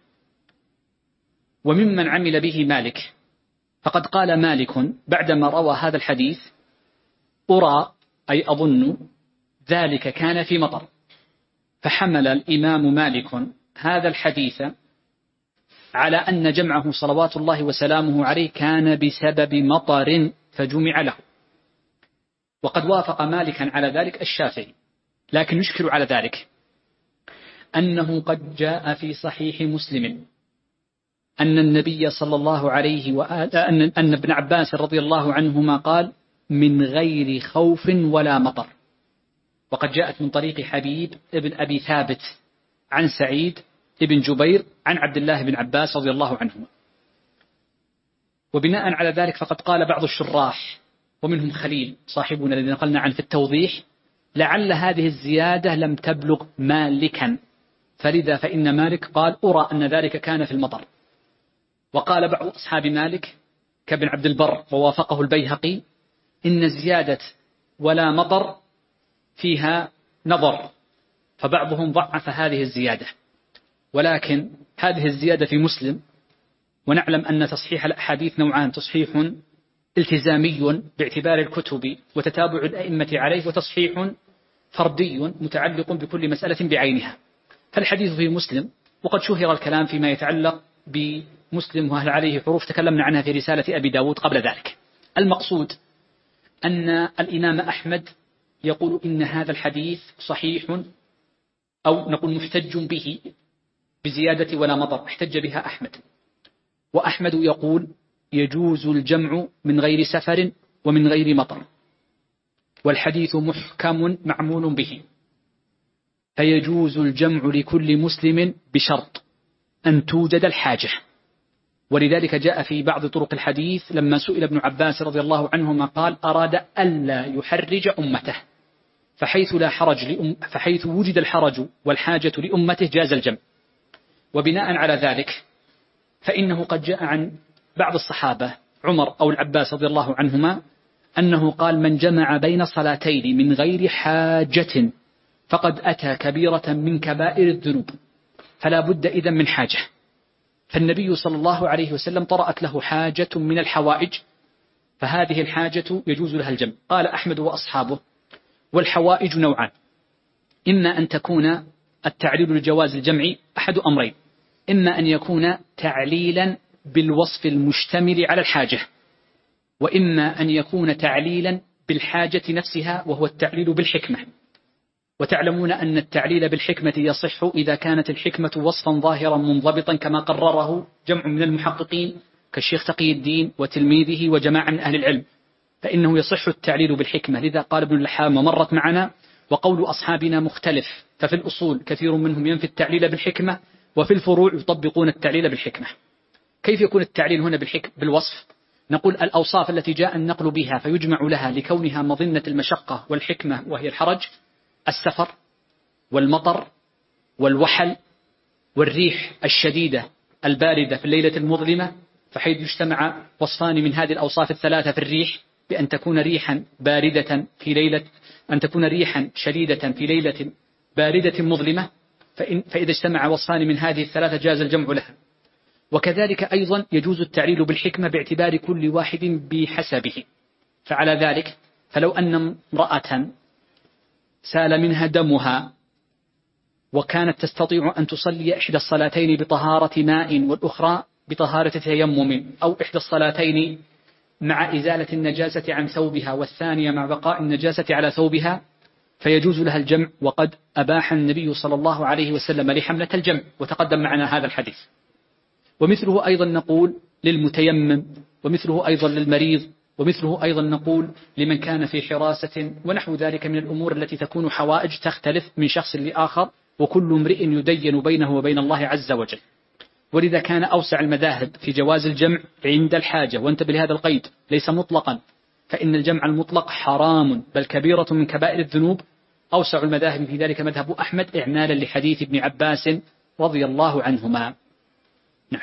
وممن عمل به مالك، فقد قال مالك بعدما روى هذا الحديث: أرى أي أظن ذلك كان في مطر. فحمل الإمام مالك هذا الحديث على أن جمعه صلوات الله وسلامه عليه كان بسبب مطر فجمع له. وقد وافق مالكا على ذلك الشافعي، لكن يشكل على ذلك أنه قد جاء في صحيح مسلم أن النبي صلى الله عليه وآله أن أن ابن عباس رضي الله عنهما قال: من غير خوف ولا مطر. وقد جاءت من طريق حبيب ابن أبي ثابت عن سعيد ابن جبير عن عبد الله بن عباس رضي الله عنهما. وبناء على ذلك فقد قال بعض الشراح ومنهم خليل صاحبنا الذي نقلنا عنه في التوضيح: لعل هذه الزيادة لم تبلغ مالكا، فلذا فإن مالك قال: أرى أن ذلك كان في المطر. وقال بعض أصحاب مالك كابن عبد البر ووافقه البيهقي: إن زيادة ولا مطر فيها نظر، فبعضهم ضعف هذه الزيادة. ولكن هذه الزيادة في مسلم، ونعلم أن تصحيح الأحاديث نوعان: تصحيح التزامي باعتبار الكتب وتتابع الأئمة عليه، وتصحيح فردي متعلق بكل مسألة بعينها. فالحديث في مسلم، وقد شهر الكلام فيما يتعلق بمسلم وهل عليه حروف تكلمنا عنها في رسالة أبي داود قبل ذلك. المقصود أن الإمام أحمد يقول إن هذا الحديث صحيح، أو نقول محتج به بزيادة ولا مطر، احتج بها أحمد. وأحمد يقول: يجوز الجمع من غير سفر ومن غير مطر، والحديث محكم معمول به، فيجوز الجمع لكل مسلم بشرط أن توجد الحاجة. ولذلك جاء في بعض طرق الحديث لما سئل ابن عباس رضي الله عنهما قال: أراد ألا يحرج أمته، فحيث لا حرج لأم فحيث وجد الحرج والحاجة لأمته جاز الجمع. وبناء على ذلك فإنه قد جاء عن بعض الصحابة عمر أو العباس رضي الله عنهما أنه قال: من جمع بين صلاتين من غير حاجة فقد أتى كبيرة من كبائر الذنوب، فلا بد إذن من حاجة. فالنبي صلى الله عليه وسلم طرأت له حاجة من الحوائج، فهذه الحاجة يجوز لها الجمع. قال أحمد وأصحابه: والحوائج نوعان: إما أن تكون التعليل لجواز الجمع أحد أمرين، إما أن يكون تعليلا بالوصف المشتمل على الحاجة، وإما أن يكون تعليلا بالحاجة نفسها وهو التعليل بالحكمة. وتعلمون أن التعليل بالحكمة يصح إذا كانت الحكمة وصفا ظاهرا منضبطا كما قرره جمع من المحققين كالشيخ تقي الدين وتلميذه وجماعة من أهل العلم. فإنه يصح التعليل بالحكمة. لذا قال ابن اللحام ومرت معنا: وقول أصحابنا مختلف، ففي الأصول كثير منهم ينفي التعليل بالحكمة، وفي الفروع يطبقون التعليل بالحكمة. كيف يكون التعليل هنا بالحكمة بالوصف؟ نقول الأوصاف التي جاء النقل بها فيجمع لها لكونها مظنة المشقة والحكمة وهي الحرج: السفر والمطر والوحل والريح الشديدة الباردة في الليلة المظلمة. فحيث يجتمع وصفان من هذه الأوصاف الثلاثة في الريح بأن تكون ريحا باردة في ليلة أن تكون ريحا شديدة في ليلة باردة مظلمة، فإن فإذا اجتمع وصفان من هذه الثلاثة جاز الجمع لها. وكذلك أيضا يجوز التعليل بالحكمة باعتبار كل واحد بحسبه. فعلى ذلك فلو أن امرأة سال منها دمها وكانت تستطيع أن تصلي إحدى الصلاتين بطهارة ماء والأخرى بطهارة تيمم، أو إحدى الصلاتين مع إزالة النجاسة عن ثوبها والثانية مع بقاء النجاسة على ثوبها، فيجوز لها الجمع. وقد أباح النبي صلى الله عليه وسلم لحملة الجمع، وتقدم معنا هذا الحديث. ومثله أيضا نقول للمتيمم، ومثله أيضا للمريض، ومثله أيضا نقول لمن كان في حراسة، ونحو ذلك من الأمور التي تكون حوائج تختلف من شخص لآخر، وكل امرئ يدين بينه وبين الله عز وجل. ولذا كان أوسع المذاهب في جواز الجمع عند الحاجة. وانتبه لهذا القيد، ليس مطلقا، فإن الجمع المطلق حرام بل كبيرة من كبائر الذنوب. أوسع المذاهب في ذلك مذهب أحمد إعمالا لحديث ابن عباس رضي الله عنهما. نعم.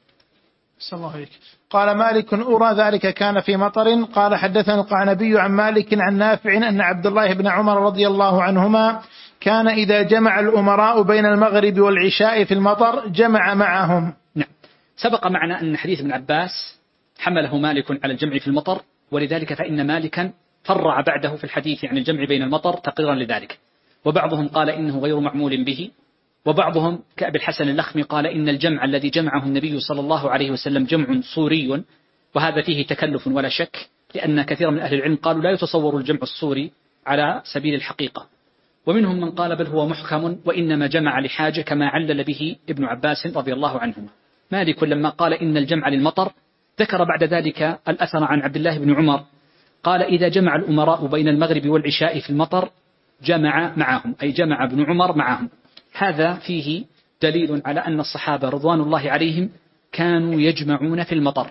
صلى الله عليك. قال مالك: أرى ذلك كان في مطر. قال: حدثنا القعنبي عن مالك عن نافع أن عبد الله بن عمر رضي الله عنهما كان إذا جمع الأمراء بين المغرب والعشاء في المطر جمع معهم. نعم. سبق معنا أن حديث ابن عباس حمله مالك على الجمع في المطر، ولذلك فإن مالكا فرع بعده في الحديث عن الجمع بين المطر تقريرا لذلك. وبعضهم قال إنه غير معمول به، وبعضهم كأبي الحسن اللخمي قال إن الجمع الذي جمعه النبي صلى الله عليه وسلم جمع صوري، وهذا فيه تكلف ولا شك، لأن كثير من أهل العلم قالوا لا يتصور الجمع الصوري على سبيل الحقيقة. ومنهم من قال بل هو محكم وإنما جمع لحاجة كما علل به ابن عباس رضي الله عنهما. مالك لما قال إن الجمع للمطر ذكر بعد ذلك الأثر عن عبد الله بن عمر قال: إذا جمع الأمراء بين المغرب والعشاء في المطر جمع معهم، أي جمع ابن عمر معهم. هذا فيه دليل على أن الصحابة رضوان الله عليهم كانوا يجمعون في المطر،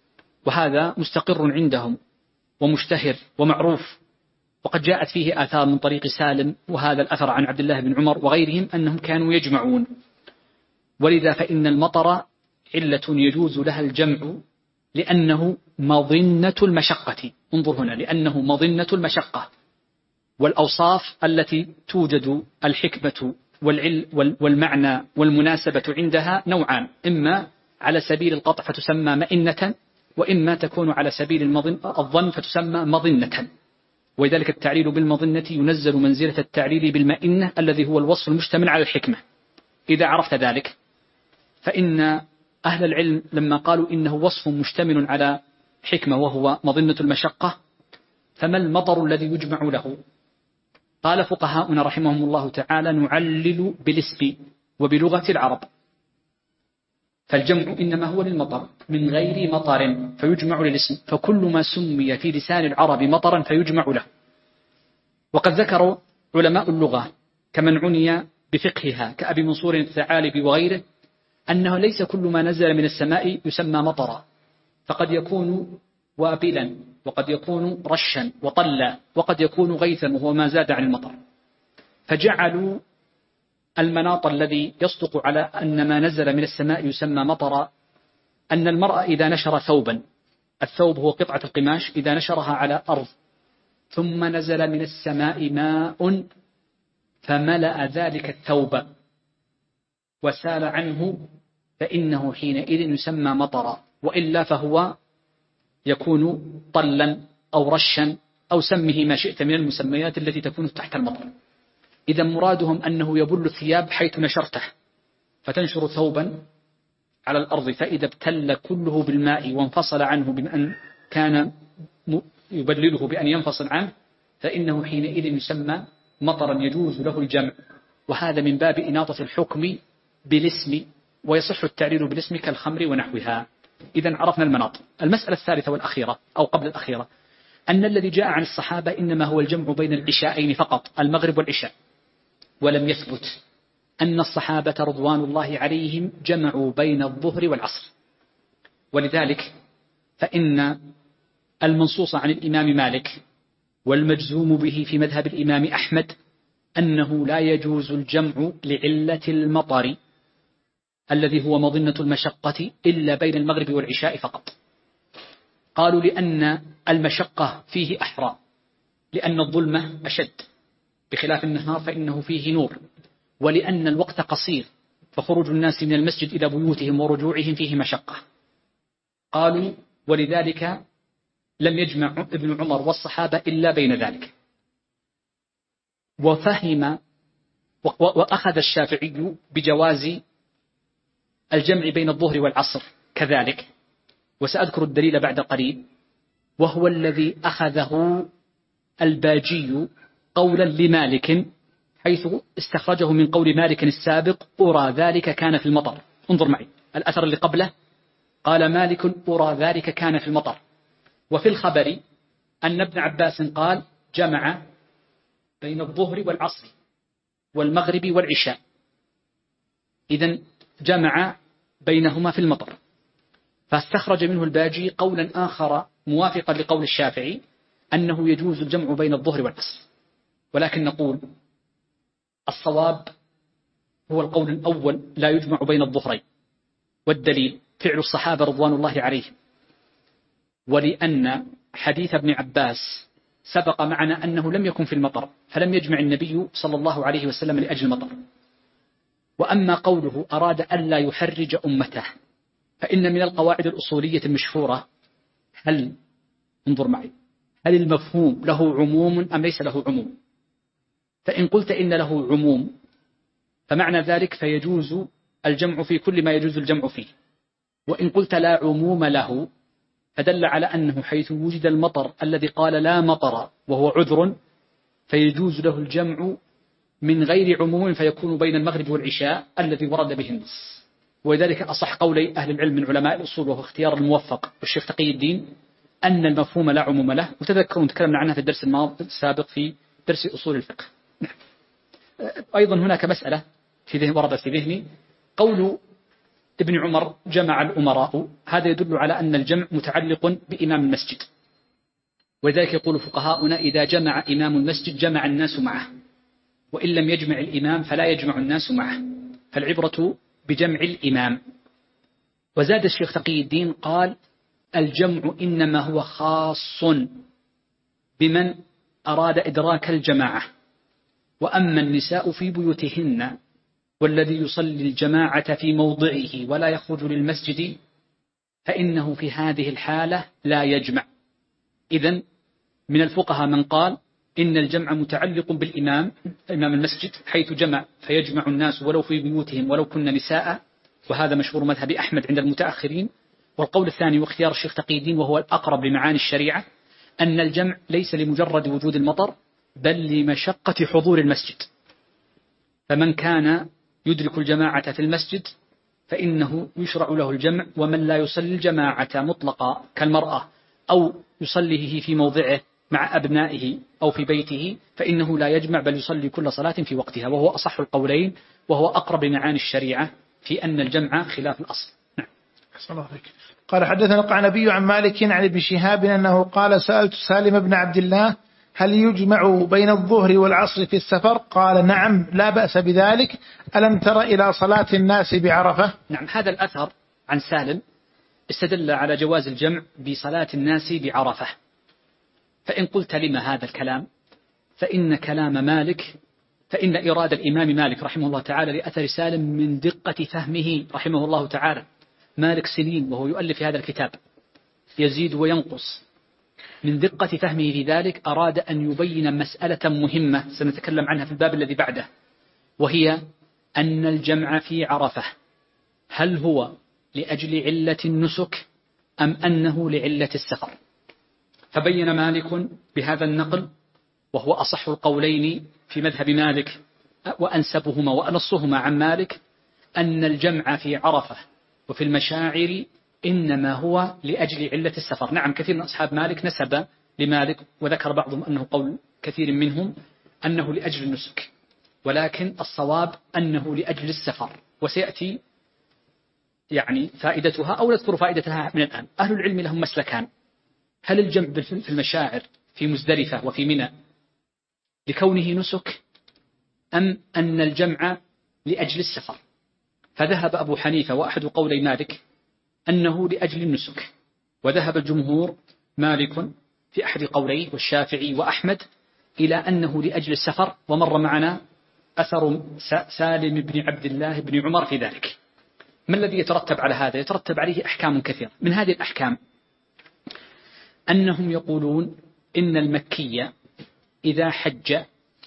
وهذا مستقر عندهم ومشتهر ومعروف. وقد جاءت فيه آثار من طريق سالم وهذا الأثر عن عبد الله بن عمر وغيرهم أنهم كانوا يجمعون. ولذا فإن المطر علة يجوز لها الجمع لأنه مظنة المشقة. انظر هنا، لأنه مظنة المشقة. والأوصاف التي توجد الحكمة والعل والمعنى والمناسبة عندها نوعان: إما على سبيل القطع فتسمى مئنة، وإما تكون على سبيل الظن فتسمى مظنة. ولذلك التعليل بالمظنة ينزل منزلة التعليل بالمئنة الذي هو الوصف المشتمل على الحكمة. إذا عرفت ذلك فإن أهل العلم لما قالوا إنه وصف مشتمل على حكمة وهو مظنة المشقة، فما المطر الذي يجمع له؟ قال فقهاؤنا رحمهم الله تعالى: نعلل بالاسم وبلغة العرب، فالجمع إنما هو للمطر من غير مطر فيجمع للاسم، فكل ما سمي في لسان العرب مطرا فيجمع له. وقد ذكروا علماء اللغة كمن عني بفقهها كأبي منصور الثعالبي وغيره أنه ليس كل ما نزل من السماء يسمى مطرا، فقد يكون وابلا، وقد يكون رشا وطلا، وقد يكون غيثا وهو ما زاد عن المطر. فجعلوا المناط الذي يصدق على أن ما نزل من السماء يسمى مطرا أن المرأة إذا نشر ثوبا، الثوب هو قطعة القماش، إذا نشرها على أرض ثم نزل من السماء ماء فملأ ذلك الثوب وسال عنه فإنه حينئذ يسمى مطرا، وإلا فهو يكون طلا أو رشا أو سمه ما شئت من المسميات التي تكون تحت المطر. إذا مرادهم أنه يبل الثياب حيث نشرته، فتنشر ثوبا على الأرض فإذا ابتل كله بالماء وانفصل عنه بأن كان يبلله بأن ينفصل عنه فإنه حينئذ يسمى مطرا يجوز له الجمع. وهذا من باب إناطة الحكم بالاسم، ويصح التعليل بالاسم كالخمر ونحوها. إذا عرفنا المناط. المسألة الثالثة والأخيرة أو قبل الأخيرة، أن الذي جاء عن الصحابة إنما هو الجمع بين العشاءين فقط، المغرب والعشاء، ولم يثبت أن الصحابة رضوان الله عليهم جمعوا بين الظهر والعصر. ولذلك فإن المنصوص عن الإمام مالك والمجزوم به في مذهب الإمام أحمد أنه لا يجوز الجمع لعلة المطر الذي هو مظنة المشقة إلا بين المغرب والعشاء فقط. قالوا لأن المشقة فيه أحرى، لأن الظلمة أشد بخلاف النهار فإنه فيه نور، ولأن الوقت قصير فخروج الناس من المسجد إلى بيوتهم ورجوعهم فيه مشقة. قالوا ولذلك لم يجمع ابن عمر والصحابة إلا بين ذلك. وفهم وأخذ الشافعي بجواز الجمع بين الظهر والعصر كذلك، وسأذكر الدليل بعد قليل، وهو الذي أخذه الباجي قولا لمالك حيث استخرجه من قول مالك السابق أرى ذلك كان في المطر. انظر معي الأثر اللي قبله، قال مالك أرى ذلك كان في المطر، وفي الخبر أن ابن عباس قال جمع بين الظهر والعصر والمغرب والعشاء، إذن جمع بينهما في المطر. فاستخرج منه الباجي قولا آخر موافقا لقول الشافعي أنه يجوز الجمع بين الظهر والعصر. ولكن نقول الصواب هو القول الأول، لا يجمع بين الظهرين، والدليل فعل الصحابة رضوان الله عليهم، ولأن حديث ابن عباس سبق معنا أنه لم يكن في المطر فلم يجمع النبي صلى الله عليه وسلم لأجل المطر. وأما قوله أراد ألا يحرج أمته، فإن من القواعد الأصولية المشهورة هل انظر معي هل المفهوم له عموم أم ليس له عموم؟ فإن قلت إن له عموم فمعنى ذلك فيجوز الجمع في كل ما يجوز الجمع فيه، وإن قلت لا عموم له فدل على أنه حيث وجد المطر الذي قال لا مطر وهو عذر فيجوز له الجمع من غير عموم فيكون بين المغرب والعشاء الذي ورد به النص. ولذلك أصح قولي أهل العلم من علماء الأصول وهو اختيار الموفق والشيخ تقي الدين أن المفهوم لا عموم له، وتذكرون تكلمنا عنها في الدرس الماضي السابق في درس أصول الفقه. أيضا هناك مسألة في ذهن وردت في ذهني، قول ابن عمر جمع الأمراء، هذا يدل على أن الجمع متعلق بإمام المسجد، ولذلك يقول فقهاؤنا إذا جمع إمام المسجد جمع الناس معه، وإن لم يجمع الإمام فلا يجمع الناس معه، فالعبرة بجمع الإمام. وزاد الشيخ تقي الدين قال الجمع إنما هو خاص بمن أراد إدراك الجماعة، وأما النساء في بيوتهن والذي يصلي الجماعة في موضعه ولا يخرج للمسجد فإنه في هذه الحالة لا يجمع. إذن من الفقهاء من قال إن الجمع متعلق بالإمام إمام المسجد حيث جمع فيجمع الناس ولو في بيوتهم ولو كن نساء، وهذا مشهور مذهب أحمد عند المتأخرين. والقول الثاني واختيار الشيخ تقي الدين وهو الأقرب لمعاني الشريعة أن الجمع ليس لمجرد وجود المطر بل لمشقة حضور المسجد، فمن كان يدرك الجماعة في المسجد فإنه يشرع له الجمع، ومن لا يصلي الجماعة مطلقا كالمرأة أو يصليه في موضعه مع أبنائه أو في بيته فإنه لا يجمع بل يصلي كل صلاة في وقتها، وهو أصح القولين وهو أقرب لمعاني الشريعة في أن الجمع خلاف الأصل. نعم. أحسن الله عليك. قال حدثنا القعنبي عن مالك عن ابن شهاب أنه قال سألت سالم بن عبد الله هل يجمع بين الظهر والعصر في السفر؟ قال نعم لا بأس بذلك، ألم تر إلى صلاة الناس بعرفة؟ نعم، هذا الأثر عن سالم استدل على جواز الجمع بصلاة الناس بعرفة. فإن قلت لما هذا الكلام، فإن كلام مالك فإن إرادة الإمام مالك رحمه الله تعالى لأثر سالم من دقة فهمه رحمه الله تعالى. مالك سنين وهو يؤلف في هذا الكتاب يزيد وينقص، من دقة فهمه في ذلك أراد أن يبين مسألة مهمة سنتكلم عنها في الباب الذي بعده، وهي أن الجمع في عرفة هل هو لأجل علة النسك أم أنه لعلة السفر؟ فبين مالك بهذا النقل وهو أصح القولين في مذهب مالك وأنسبهما وأنصهما عن مالك أن الجمع في عرفة وفي المشاعر إنما هو لأجل علة السفر. نعم، كثير من أصحاب مالك نسب لمالك، وذكر بعضهم أنه قول كثير منهم أنه لأجل النسك، ولكن الصواب أنه لأجل السفر، وسيأتي يعني فائدتها أو نذكر فائدتها من الآن. أهل العلم لهم مسلكان: هل الجمع في المشاعر في مزدلفة وفي منى لكونه نسك، أم أن الجمع لأجل السفر؟ فذهب أبو حنيفة وأحد قولي مالك أنه لأجل النسك، وذهب الجمهور مالك في أحد قوليه والشافعي وأحمد إلى أنه لأجل السفر، ومر معنا أثر سالم بن عبد الله بن عمر في ذلك. ما الذي يترتب على هذا؟ يترتب عليه أحكام كثيرة. من هذه الأحكام أنهم يقولون إن المكي إذا حج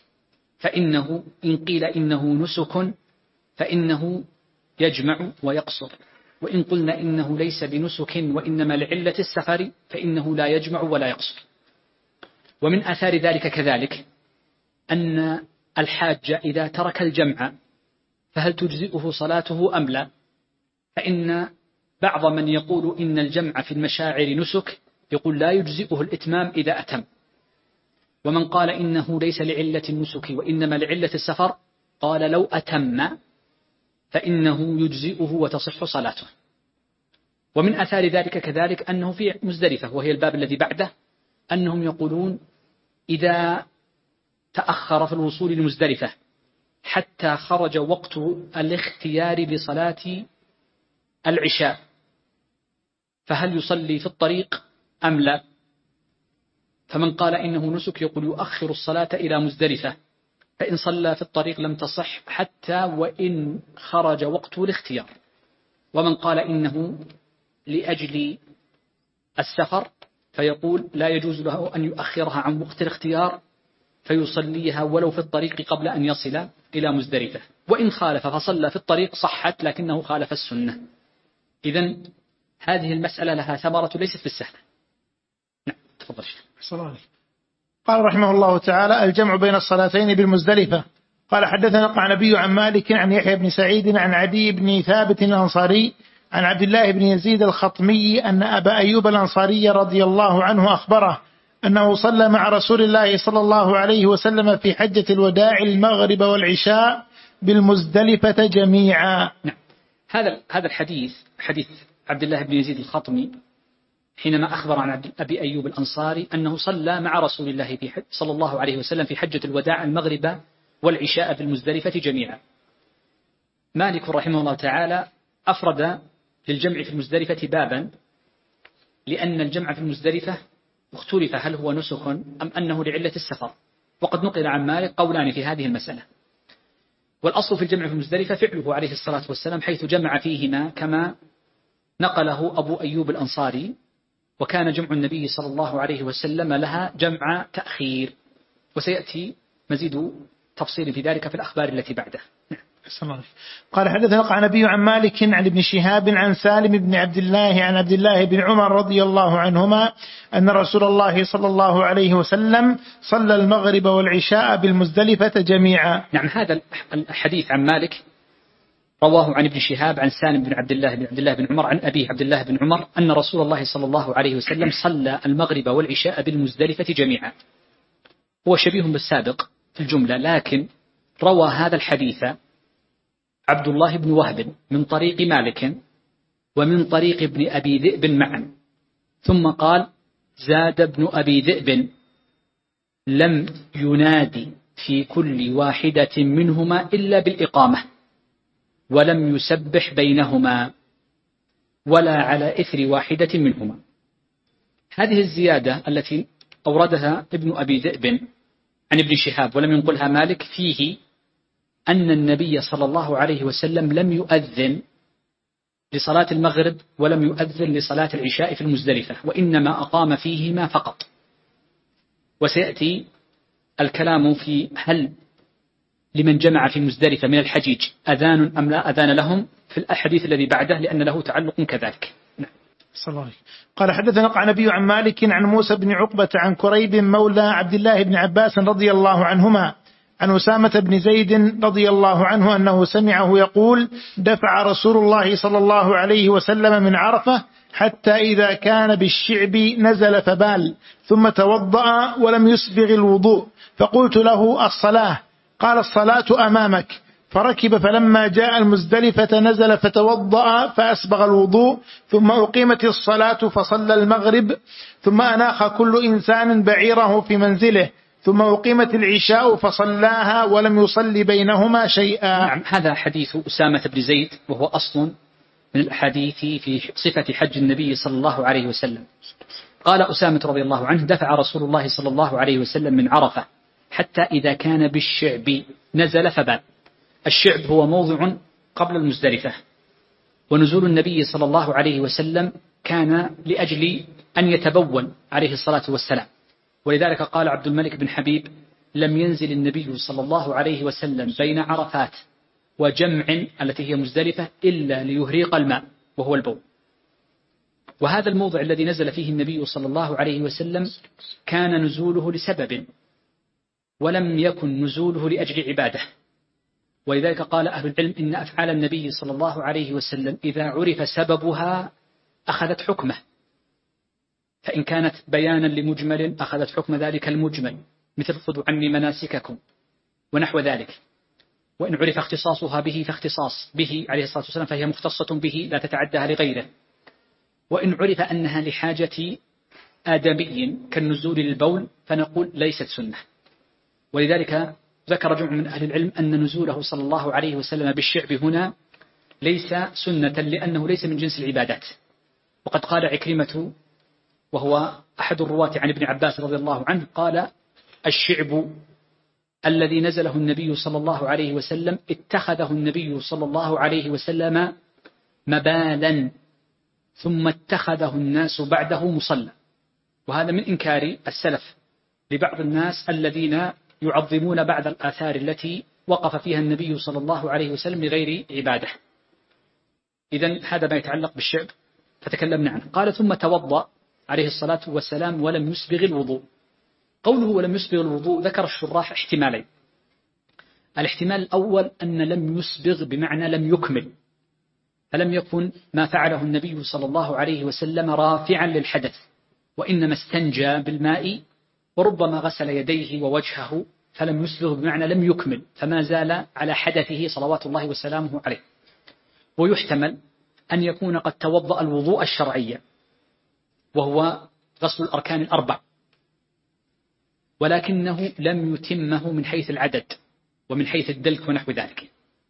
فإنه إن قيل إنه نسك فإنه يجمع ويقصر، وإن قلنا إنه ليس بنسك وإنما لعلة السفر فإنه لا يجمع ولا يقصر. ومن آثار ذلك كذلك أن الحاج إذا ترك الجمع فهل تجزئه صلاته أم لا؟ فإن بعض من يقول إن الجمع في المشاعر نسك يقول لا يجزئه الإتمام إذا أتم، ومن قال إنه ليس لعلة النسك وإنما لعلة السفر قال لو أتم فإنه يجزئه وتصح صلاته. ومن أثار ذلك كذلك أنه في مزدلفة وهي الباب الذي بعده أنهم يقولون إذا تأخر في الوصول لمزدلفة حتى خرج وقت الاختيار لصلاة العشاء فهل يصلي في الطريق أم لا؟ فمن قال إنه نسك يقول يؤخر الصلاة إلى مزدلفة، فإن صلى في الطريق لم تصح حتى وإن خرج وقت الاختيار. ومن قال إنه لأجل السفر فيقول لا يجوز له أن يؤخرها عن وقت الاختيار فيصليها ولو في الطريق قبل أن يصل إلى مزدلفة، وإن خالف فصلى في الطريق صحت لكنه خالف السنة. إذن هذه المسألة لها ثمرة ليست بالسهلة. نعم تفضل شيخ. قال رحمه الله تعالى: الجمع بين الصلاتين بالمزدلفة. قال حدثنا القعنبي عن مالك عن يحيى بن سعيد عن عدي بن ثابت الأنصاري عن عبد الله بن يزيد الخطمي أن أبا أيوب الأنصاري رضي الله عنه أخبره أنه صلى مع رسول الله صلى الله عليه وسلم في حجة الوداع المغرب والعشاء بالمزدلفة جميعا. نعم. هذا هذا الحديث حديث عبد الله بن يزيد الخطمي حينما أخبر عن أبي أيوب الأنصاري أنه صلى مع رسول الله في حج صلى الله عليه وسلم في حجة الوداع المغرب والعشاء بالمزدلفة جميعا. مالك رحمه الله تعالى أفرد للجمع في المزدلفة بابا، لأن الجمع في المزدلفة اختلف هل هو نسخ أم أنه لعلة السفر، وقد نقل عن مالك قولان في هذه المسألة. والأصل في الجمع في المزدلفة فعله عليه الصلاة والسلام حيث جمع فيهما كما نقله أبو أيوب الأنصاري، وكان جمع النبي صلى الله عليه وسلم لها جمع تأخير، وسيأتي مزيد تفصيل في ذلك في الأخبار التي بعده. قال حدثنا القعنبي عن مالك عن ابن شهاب عن سالم بن عبد الله عن عبد الله بن عمر رضي الله عنهما أن رسول الله صلى الله عليه وسلم صلى المغرب والعشاء بالمزدلفة جميعا. نعم. هذا الحديث عن مالك رواه عن ابن شهاب عن سالم بن عبد الله بن عبد الله بن عمر عن أبيه عبد الله بن عمر أن رسول الله صلى الله عليه وسلم صلى المغرب والعشاء بالمزدلفة جميعا. هو شبيه بالسابق في الجملة، لكن روى هذا الحديث عبد الله بن وهب من طريق مالك ومن طريق ابن أبي ذئب معا، ثم قال: زاد ابن أبي ذئب: لم ينادي في كل واحدة منهما إلا بالإقامة، ولم يسبح بينهما ولا على إثر واحدة منهما. هذه الزيادة التي أوردها ابن أبي ذئب عن ابن شهاب ولم ينقلها مالك فيه أن النبي صلى الله عليه وسلم لم يؤذن لصلاة المغرب ولم يؤذن لصلاة العشاء في المزدلفة، وإنما أقام فيهما فقط. وسيأتي الكلام في هل لمن جمع في مزدلفة من الحجيج أذان أم لا أذان لهم في الحديث الذي بعده، لأن له تعلق كذلك. نعم. قال حدثنا القعنبي عن مالك عن موسى بن عقبة عن كريب مولى عبد الله بن عباس رضي الله عنهما عن أسامة بن زيد رضي الله عنه أنه سمعه يقول: دفع رسول الله صلى الله عليه وسلم من عرفة حتى إذا كان بالشعب نزل فبال، ثم توضأ ولم يسبغ الوضوء، فقلت له: الصلاة؟ قال: الصلاة أمامك. فركب، فلما جاء المزدلفة نزل فتوضأ فأسبغ الوضوء، ثم أقيمت الصلاة فصلى المغرب، ثم أناخ كل إنسان بعيره في منزله، ثم أقيمت العشاء فصلاها ولم يصلي بينهما شيئا. نعم، هذا حديث أسامة بن زيد، وهو أصل من الأحاديث في صفة حج النبي صلى الله عليه وسلم. قال أسامة رضي الله عنه: دفع رسول الله صلى الله عليه وسلم من عرفة حتى إذا كان بالشعب نزل فبال. الشعب هو موضع قبل المزدلفة، ونزول النبي صلى الله عليه وسلم كان لأجل أن يتبول عليه الصلاة والسلام، ولذلك قال عبد الملك بن حبيب: لم ينزل النبي صلى الله عليه وسلم بين عرفات وجمع التي هي مزدلفة إلا ليهريق الماء وهو البول. وهذا الموضع الذي نزل فيه النبي صلى الله عليه وسلم كان نزوله لسبب، ولم يكن نزوله لأجل عبادة، ولذلك قال أهل العلم: إن أفعال النبي صلى الله عليه وسلم إذا عرف سببها أخذت حكمه، فإن كانت بيانا لمجمل أخذت حكم ذلك المجمل، مثل: خذوا عني مناسككم ونحو ذلك. وإن عرف اختصاصها به فاختصاص به عليه الصلاة والسلام فهي مختصة به لا تتعدها لغيره. وإن عرف أنها لحاجة آدمي كالنزول للبول فنقول ليست سنة. ولذلك ذكر جمع من أهل العلم أن نزوله صلى الله عليه وسلم بالشعب هنا ليس سنة، لأنه ليس من جنس العبادات. وقد قال عكرمة وهو أحد الرواة عن ابن عباس رضي الله عنه قال: الشعب الذي نزله النبي صلى الله عليه وسلم اتخذه النبي صلى الله عليه وسلم مبالا، ثم اتخذه الناس بعده مصلى. وهذا من إنكار السلف لبعض الناس الذين يعظمون بعض الآثار التي وقف فيها النبي صلى الله عليه وسلم لغير عبادة. إذن هذا ما يتعلق بالشعب فتكلمنا عنه. قال: ثم توضأ عليه الصلاة والسلام ولم يسبغ الوضوء. قوله ولم يسبغ الوضوء ذكر الشراح احتمالين. الاحتمال الأول أن لم يسبغ بمعنى لم يكمل، فلم يكن ما فعله النبي صلى الله عليه وسلم رافعا للحدث، وإنما استنجى بالماء وربما غسل يديه ووجهه، فلم يسبغ بمعنى لم يكمل، فما زال على حدثه صلوات الله وسلامه عليه. ويحتمل أن يكون قد توضأ الوضوء الشرعي وهو غسل الأركان الأربع، ولكنه لم يتمه من حيث العدد ومن حيث الدلك ونحو ذلك.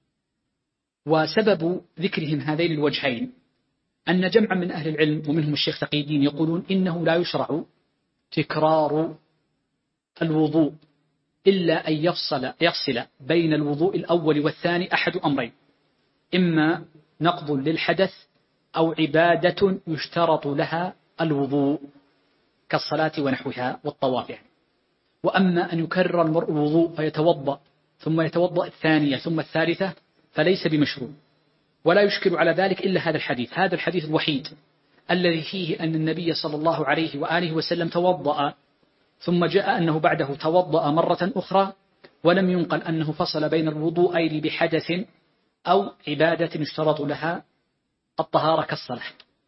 وسبب ذكرهم هذين الوجهين أن جمعا من أهل العلم ومنهم الشيخ تقي الدين يقولون إنه لا يشرع تكرار الوضوء إلا أن يفصل يفصل بين الوضوء الأول والثاني أحد أمرين: إما نقض للحدث أو عبادة يشترط لها الوضوء كالصلاة ونحوها والطواف يعني. وأما أن يكرر المرء الوضوء فيتوضأ ثم يتوضأ الثانية ثم الثالثة فليس بمشروع، ولا يشكل على ذلك إلا هذا الحديث هذا الحديث الوحيد الذي فيه أن النبي صلى الله عليه وآله وسلم توضأ ثم جاء أنه بعده توضأ مرة أخرى، ولم ينقل أنه فصل بين الوضوءين بحدث أو عبادة يشترط لها الطهارة كالصلاة.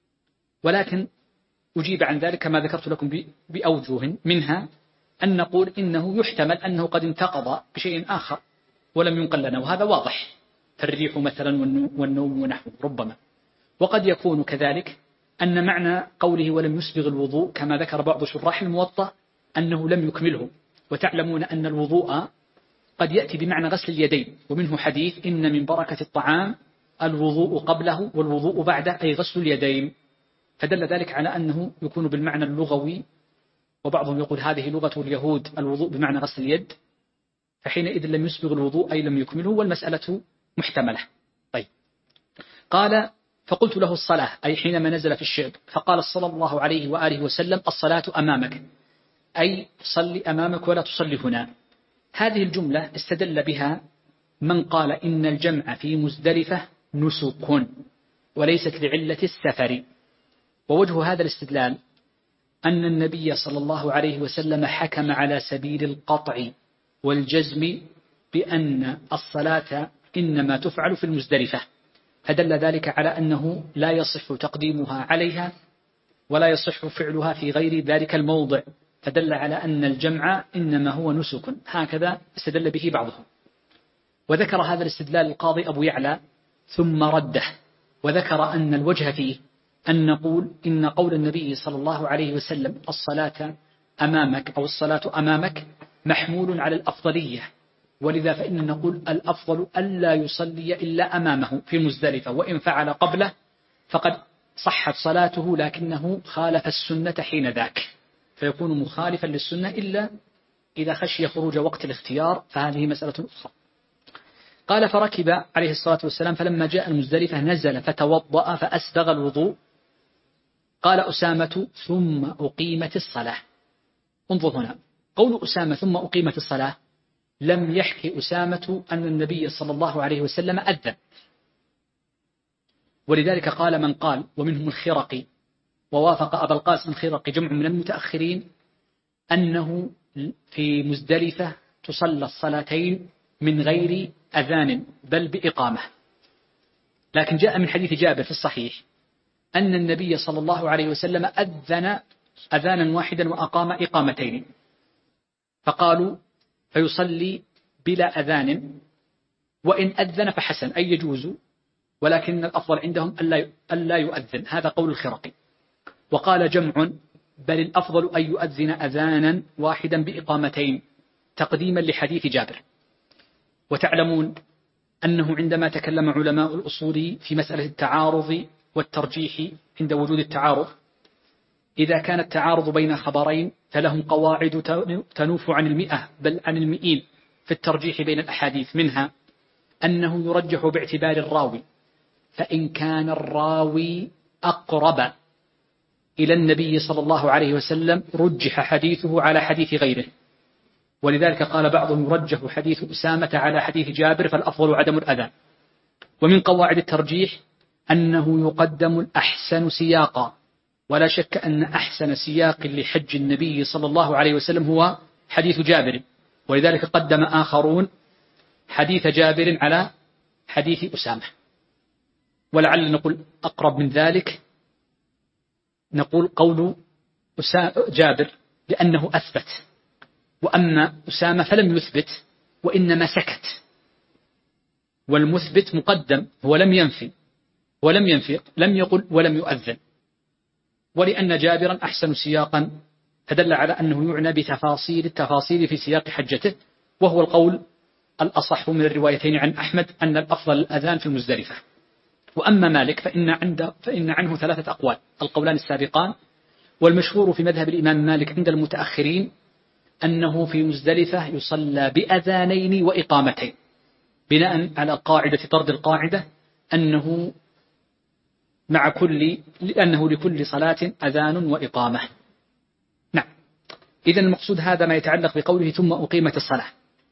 ولكن أجيب عن ذلك كما ذكرت لكم بأوجه، منها أن نقول إنه يحتمل أنه قد انتقض بشيء آخر ولم ينقل لنا، وهذا واضح، الريح مثلا والنوم ونحوه ربما. وقد يكون كذلك أن معنى قوله ولم يسبغ الوضوء كما ذكر بعض شراح الموطأ أنه لم يكمله. وتعلمون أن الوضوء قد يأتي بمعنى غسل اليدين، ومنه حديث إن من بركة الطعام الوضوء قبله والوضوء بعده، أي غسل اليدين، فدل ذلك على أنه يكون بالمعنى اللغوي. وبعضهم يقول هذه لغة اليهود الوضوء بمعنى غسل اليد، فحينئذ لم يسبغ الوضوء أي لم يكمله، والمسألة محتملة. طيب، قال: فقلت له الصلاة، أي حينما نزل في الشعب، فقال صلى الله عليه وآله وسلم: الصلاة أمامك، أي صلي أمامك ولا تصلي هنا. هذه الجملة استدل بها من قال إن الجمع في مزدلفة نسك وليست لعلة السفر. ووجه هذا الاستدلال أن النبي صلى الله عليه وسلم حكم على سبيل القطع والجزم بأن الصلاة إنما تفعل في المزدلفة، فدل ذلك على أنه لا يصح تقديمها عليها ولا يصح فعلها في غير ذلك الموضع، فدل على أن الجمع إنما هو نسك، هكذا استدل به بعضهم. وذكر هذا الاستدلال القاضي أبو يعلى ثم رده، وذكر أن الوجه فيه أن نقول إن قول النبي صلى الله عليه وسلم الصلاة أمامك أو الصلاة أمامك محمول على الأفضلية، ولذا فإن نقول الأفضل ألا يصلي إلا أمامه في مزدلفة، وإن فعل قبله فقد صحت صلاته لكنه خالف السنة حين ذاك، فيكون مخالفا للسنة إلا إذا خشي خروج وقت الاختيار، فهذه مسألة أخرى. قال فركب عليه الصلاة والسلام فلما جاء المزدلفة نزل فتوضأ فأسبغ الوضوء. قال أسامة ثم أقيمت الصلاة. انظر هنا، قول أسامة ثم أقيمت الصلاة لم يحكي أسامة أن النبي صلى الله عليه وسلم أذن، ولذلك قال من قال ومنهم الخرقي ووافق أبا القاسم الخرقي جمع من المتأخرين أنه في مزدلفة تصلى الصلاتين من غير أذان بل بإقامة. لكن جاء من حديث جابر في الصحيح أن النبي صلى الله عليه وسلم أذن أذانا واحدا وأقام إقامتين، فقالوا فيصلي بلا أذان، وإن أذن فحسن أي يجوز، ولكن الأفضل عندهم ألا يؤذن، هذا قول الخرقي. وقال جمع بل الأفضل أن يؤذن أذانا واحدا بإقامتين تقديما لحديث جابر. وتعلمون أنه عندما تكلم علماء الأصول في مسألة التعارض والترجيح عند وجود التعارض، إذا كان التعارض بين خبرين فلهم قواعد تنوف عن المئة بل عن المئين في الترجيح بين الأحاديث، منها أنه يرجح باعتبار الراوي، فإن كان الراوي أقرب إلى النبي صلى الله عليه وسلم رجح حديثه على حديث غيره، ولذلك قال بعضهم يرجح حديث أسامة على حديث جابر فالأفضل عدم الأذان. ومن قواعد الترجيح أنه يقدم الأحسن سياقا، ولا شك أن أحسن سياق لحج النبي صلى الله عليه وسلم هو حديث جابر، ولذلك قدم آخرون حديث جابر على حديث أسامة. ولعل نقول أقرب من ذلك نقول قول جابر لأنه أثبت، وأما أسامة فلم يثبت وإنما سكت، والمثبت مقدم هو لم ينفي ولم ينفي لم يقل ولم يؤذن. ولأن جابرا أحسن سياقا فدل على أنه يعنى بتفاصيل التفاصيل في سياق حجته، وهو القول الأصح من الروايتين عن أحمد أن الأفضل الأذان في المزدلفة. وأما مالك فإن, عند فإن عنه ثلاثة أقوال، القولان السابقان، والمشهور في مذهب الإمام مالك عند المتأخرين أنه في مزدلفة يصلى بأذانين وإقامتين، بناء على قاعدة طرد القاعدة أنه مع كل لأنه لكل صلاة أذان وإقامة. نعم، إذن المقصود هذا ما يتعلق بقوله ثم أقيمت الصلاة.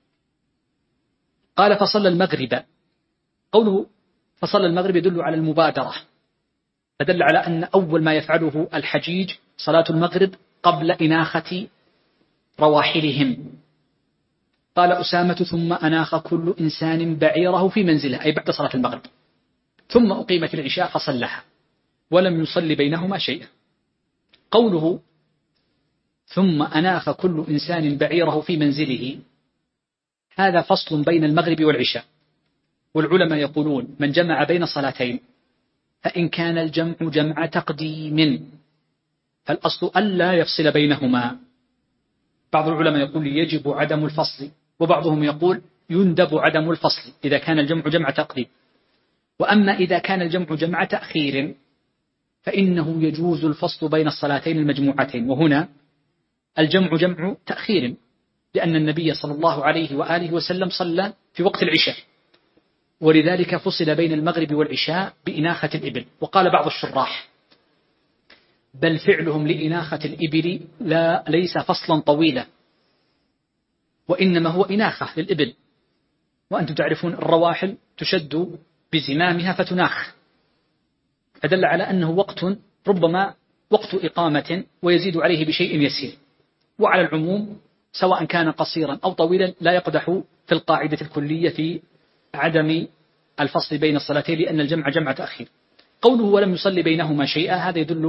قال فصلى المغرب. قوله فصلى المغرب يدل على المبادرة، فدل على أن أول ما يفعله الحجيج صلاة المغرب قبل إناخة رواحلهم. قال أسامة ثم أناخ كل إنسان بعيره في منزله، أي بعد صلاة المغرب، ثم أقيمت العشاء فصلها ولم يصل بينهما شيئا. قوله ثم أناخ كل إنسان بعيره في منزله هذا فصل بين المغرب والعشاء، والعلماء يقولون من جمع بين صلاتين فإن كان الجمع جمع تقديم فالأصل ألا يفصل بينهما. بعض العلماء يقول يجب عدم الفصل، وبعضهم يقول يندب عدم الفصل إذا كان الجمع جمع تقديم. وأما إذا كان الجمع جمع تأخير فإنه يجوز الفصل بين الصلاتين المجموعتين، وهنا الجمع جمع تأخير لأن النبي صلى الله عليه وآله وسلم صلى في وقت العشاء، ولذلك فصل بين المغرب والعشاء بإناخة الإبل. وقال بعض الشراح بل فعلهم لإناخة الإبل لا ليس فصلا طويلا، وإنما هو إناخة للإبل، وأنتم تعرفون الرواحل تشد بزمامها فتناخ، فدل على أنه وقت ربما وقت إقامة ويزيد عليه بشيء يسير. وعلى العموم سواء كان قصيرا أو طويلا لا يقدح في القاعدة الكلية في عدم الفصل بين الصلاتين لأن الجمع جمع تأخير. قوله ولم يصلي بينهما شيئا هذا يدل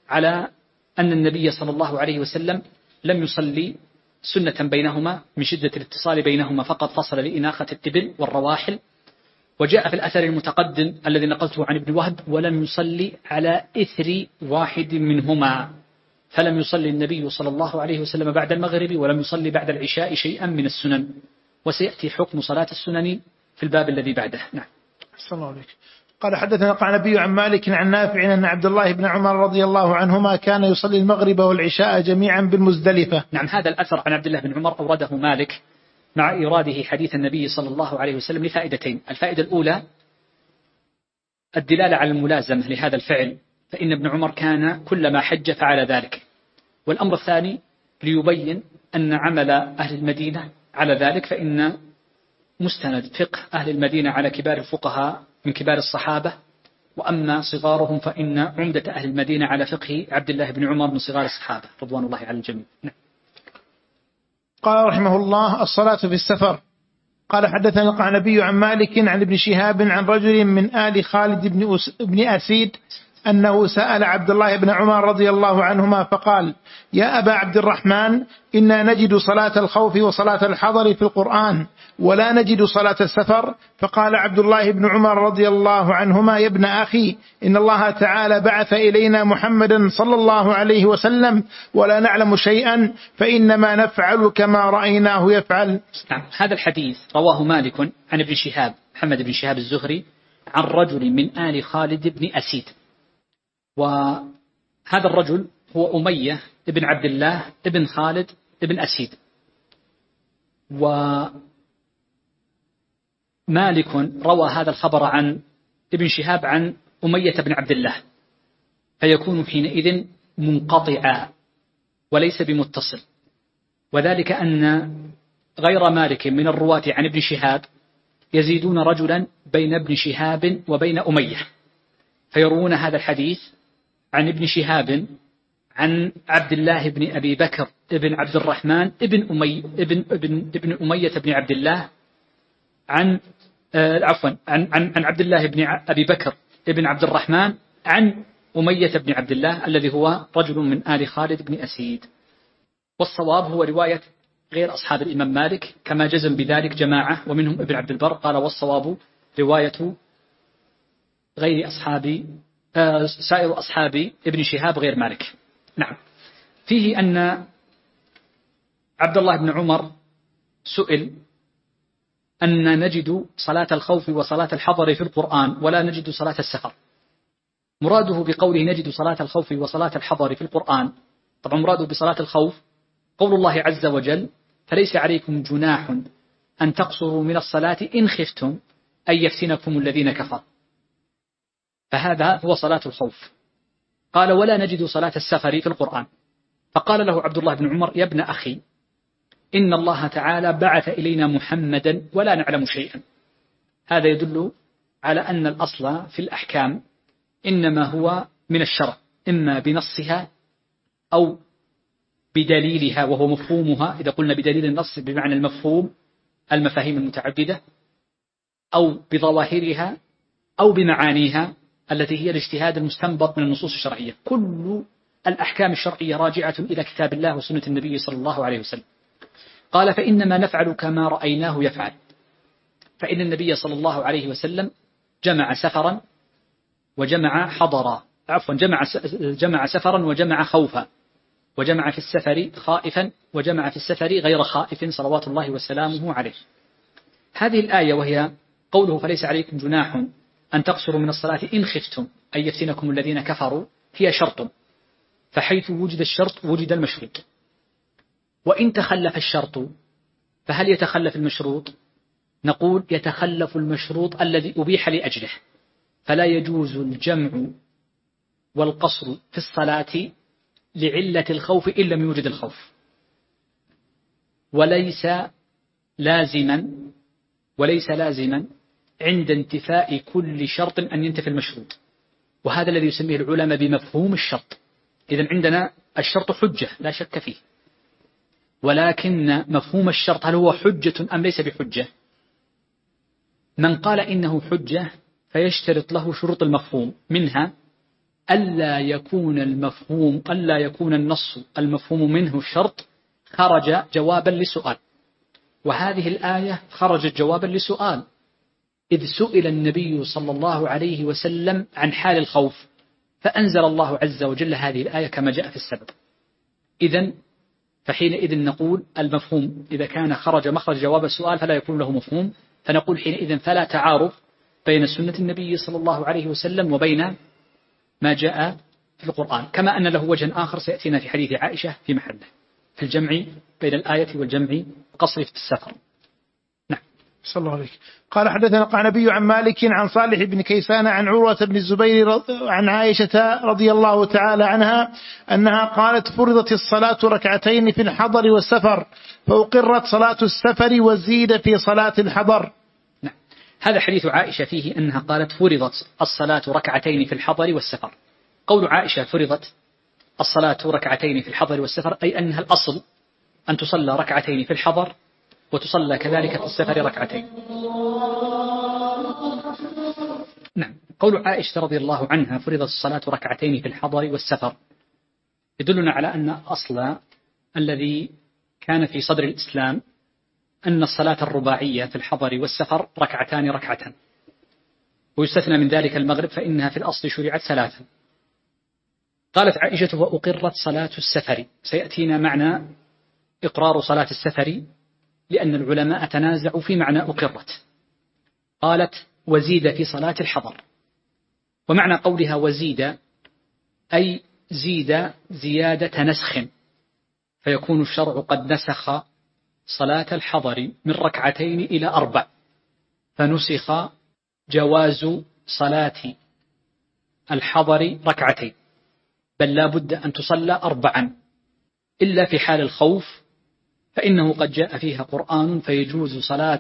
على أن النبي صلى الله عليه وسلم لم يصلي سنة بينهما من شدة الاتصال بينهما، فقط فصل لإناخة الإبل والرواحل. وجاء في الأثر المتقدم الذي نقلته عن ابن وهب: ولم يصلي على إثر واحد منهما، فلم يصلي النبي صلى الله عليه وسلم بعد المغرب ولم يصلي بعد العشاء شيئا من السنن. وسيأتي حكم صلاة السنن في الباب الذي بعده. نعم. أحسن الله عليك. قال حدثنا القعنبي عن مالك عن نافع أن عبد الله بن عمر رضي الله عنهما كان يصلي المغرب والعشاء جميعا بالمزدلفة. نعم، هذا الأثر عن عبد الله بن عمر أورده مالك مع إيراده حديث النبي صلى الله عليه وسلم لفائدتين. الفائدة الأولى الدلالة على الملازمة لهذا الفعل، فإن ابن عمر كان كلما حج فعل ذلك. والأمر الثاني ليبين أن عمل أهل المدينة على ذلك، فإن مستند فقه أهل المدينة على كبار الفقهاء من كبار الصحابة، وأما صغارهم فإن عمدة أهل المدينة على فقه عبد الله بن عمر من صغار الصحابة رضوان الله على الجميع. نعم. قال رحمه الله: الصلاة في السفر. قال حدثنا القعنبي عن مالك عن ابن شهاب عن رجل من آل خالد بن, بن أسيد أنه سأل عبد الله بن عمر رضي الله عنهما فقال: يا أبا عبد الرحمن، إنا نجد صلاة الخوف وصلاة الحضر في القرآن ولا نجد صلاة السفر. فقال عبد الله بن عمر رضي الله عنهما: يا ابن أخي، إن الله تعالى بعث إلينا محمدا صلى الله عليه وسلم ولا نعلم شيئا، فإنما نفعل كما رأيناه يفعل. نعم. هذا الحديث رواه مالك عن ابن شهاب محمد بن شهاب الزهري عن رجل من آل خالد بن أسيد، وهذا الرجل هو أمية ابن عبد الله ابن خالد ابن أسيد. ومالك روى هذا الخبر عن ابن شهاب عن أمية بن عبد الله، فيكون حينئذ منقطعا وليس بمتصل، وذلك أن غير مالك من الرواة عن ابن شهاب يزيدون رجلا بين ابن شهاب وبين أمية، فيروون هذا الحديث عن ابن شهاب عن عبد الله بن أبي بكر ابن عبد الرحمن ابن أمي ابن ابن ابن أمية بن عبد الله عن آه عفوا عن عن عن عبد الله بن أبي بكر ابن عبد الرحمن عن أمية بن عبد الله الذي هو رجل من آل خالد بن أسيد. والصواب هو رواية غير أصحاب الإمام مالك كما جزم بذلك جماعة، ومنهم ابن عبد البر قال: والصواب رواية غير أصحاب آه سائر أصحاب ابن شهاب غير مالك. نعم. فيه أن عبد الله بن عمر سئل أن نجد صلاة الخوف وصلاة الحضر في القرآن ولا نجد صلاة السفر. مراده بقوله نجد صلاة الخوف وصلاة الحضر في القرآن، طبعا مراده بصلاة الخوف قول الله عز وجل: فليس عليكم جناح أن تقصروا من الصلاة إن خفتم أن يفتنكم الذين كفروا، فهذا هو صلاة الخوف. قال: ولا نجد صلاة السفر في القرآن. فقال له عبد الله بن عمر: يا ابن أخي، إن الله تعالى بعث إلينا محمدا ولا نعلم شيئا. هذا يدل على أن الأصل في الأحكام إنما هو من الشرع، إما بنصها أو بدليلها وهو مفهومها، إذا قلنا بدليل النص بمعنى المفهوم المفاهيم المتعددة، أو بظواهرها أو بمعانيها التي هي الاجتهاد المستنبط من النصوص الشرعية. كل الأحكام الشرعية راجعة إلى كتاب الله وسنة النبي صلى الله عليه وسلم. قال: فإنما نفعل كما رأيناه يفعل. فإن النبي صلى الله عليه وسلم جمع سفرا وجمع حضرا، عفوا جمع جمع سفرا وجمع خوفا، وجمع في السفر خائفا وجمع في السفر غير خائف صلوات الله وسلامه عليه. هذه الآية وهي قوله: فليس عليكم جناح أن تقصروا من الصلاة إن خفتم أن يفتنكم الذين كفروا، هي شرط، فحيث وجد الشرط وجد المشروط. وإن تخلف الشرط فهل يتخلف المشروط؟ نقول: يتخلف المشروط الذي أبيح لأجله، فلا يجوز الجمع والقصر في الصلاة لعلة الخوف إن لم يوجد الخوف، وليس لازما وليس لازما عند انتفاء كل شرط أن ينتفي المشروط، وهذا الذي يسميه العلماء بمفهوم الشرط. إذن عندنا الشرط حجة لا شك فيه، ولكن مفهوم الشرط هل هو حجة أم ليس بحجة؟ من قال إنه حجة فيشترط له شروط المفهوم، منها ألا يكون المفهوم ألا يكون النص المفهوم منه الشرط خرج جوابا لسؤال، وهذه الآية خرجت جوابا لسؤال، إذ سئل النبي صلى الله عليه وسلم عن حال الخوف فأنزل الله عز وجل هذه الآية كما جاء في السبب. إذن فحينئذ نقول المفهوم إذا كان خرج مخرج جواب السؤال فلا يكون له مفهوم، فنقول حينئذ فلا تعارض بين سنة النبي صلى الله عليه وسلم وبين ما جاء في القرآن، كما أن له وجه آخر سيأتينا في حديث عائشة في محله في الجمع بين الآية والجمع قصر في السفر. نعم. صلى الله عليه. قال حدثنا القعنبي عن مالك عن صالح بن كيسان عن عروة بن الزبير عن عائشة رضي الله تعالى عنها أنها قالت فرضت الصلاة ركعتين في الحضر والسفر فأقرت صلاة السفر وزيد في صلاة الحضر. نعم. هذا حديث عائشة فيه أنها قالت فرضت الصلاة ركعتين في الحضر والسفر. قول عائشة فرضت الصلاة ركعتين في الحضر والسفر أي أنها الأصل أن تصلى ركعتين في الحضر وتصلى كذلك في السفر ركعتين. نعم. قول عائشة رضي الله عنها فرضت الصلاة ركعتين في الحضر والسفر يدلنا على أن أصل الذي كان في صدر الإسلام أن الصلاة الرباعية في الحضر والسفر ركعتان ركعتان، ويستثنى من ذلك المغرب فإنها في الأصل شرعت ثلاثا. قالت عائشة وأقرت صلاة السفر، سيأتينا معنى إقرار صلاة السفر لأن العلماء تنازعوا في معنى أقرت. قالت وزيد في صلاة الحضر، ومعنى قولها وزيد أي زيد زيادة نسخ، فيكون الشرع قد نسخ صلاة الحضر من ركعتين إلى أربع، فنسخ جواز صلاة الحضر ركعتين، بل لا بد أن تصلى أربعا إلا في حال الخوف فإنه قد جاء فيها قرآن فيجوز صلاة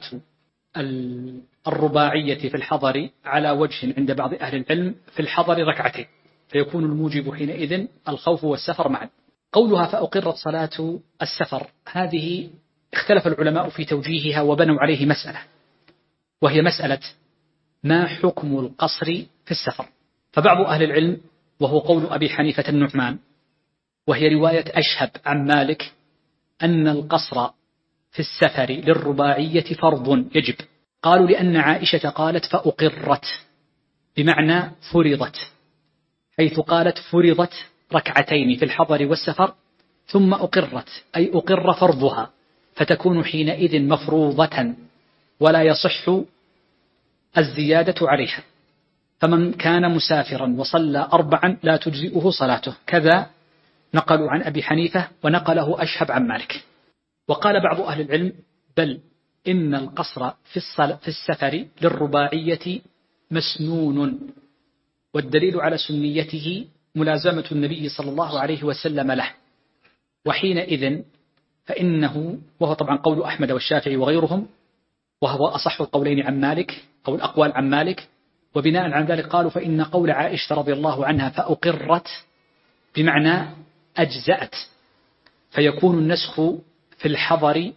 الرباعية في الحضر على وجه عند بعض أهل العلم في الحضر ركعتين، فيكون الموجب حينئذ الخوف والسفر معا. قولها فأقرت صلاة السفر هذه اختلف العلماء في توجيهها وبنوا عليه مسألة، وهي مسألة ما حكم القصر في السفر. فبعض أهل العلم وهو قول أبي حنيفة النعمان وهي رواية أشهب عن مالك أن القصر في السفر للرباعية فرض يجب. قالوا لأن عائشة قالت فأقرت بمعنى فرضت، حيث قالت فرضت ركعتين في الحضر والسفر ثم أقرت أي أقر فرضها، فتكون حينئذ مفروضة ولا يصح الزيادة عليها. فمن كان مسافرا وصلى أربعا لا تجزئه صلاته، كذا نقلوا عن أبي حنيفة ونقله أشهب عن مالك. وقال بعض أهل العلم بل إن القصر في السفر للرباعية مسنون، والدليل على سنيته ملازمة النبي صلى الله عليه وسلم له، وحينئذ فإنه وهو طبعا قول أحمد والشافعي وغيرهم، وهو أصح القولين عن مالك أو الأقوال عن مالك، وبناء عن ذلك قالوا فإن قول عائشة رضي الله عنها فأقرت بمعنى أجزأت، فيكون النسخ في الحضر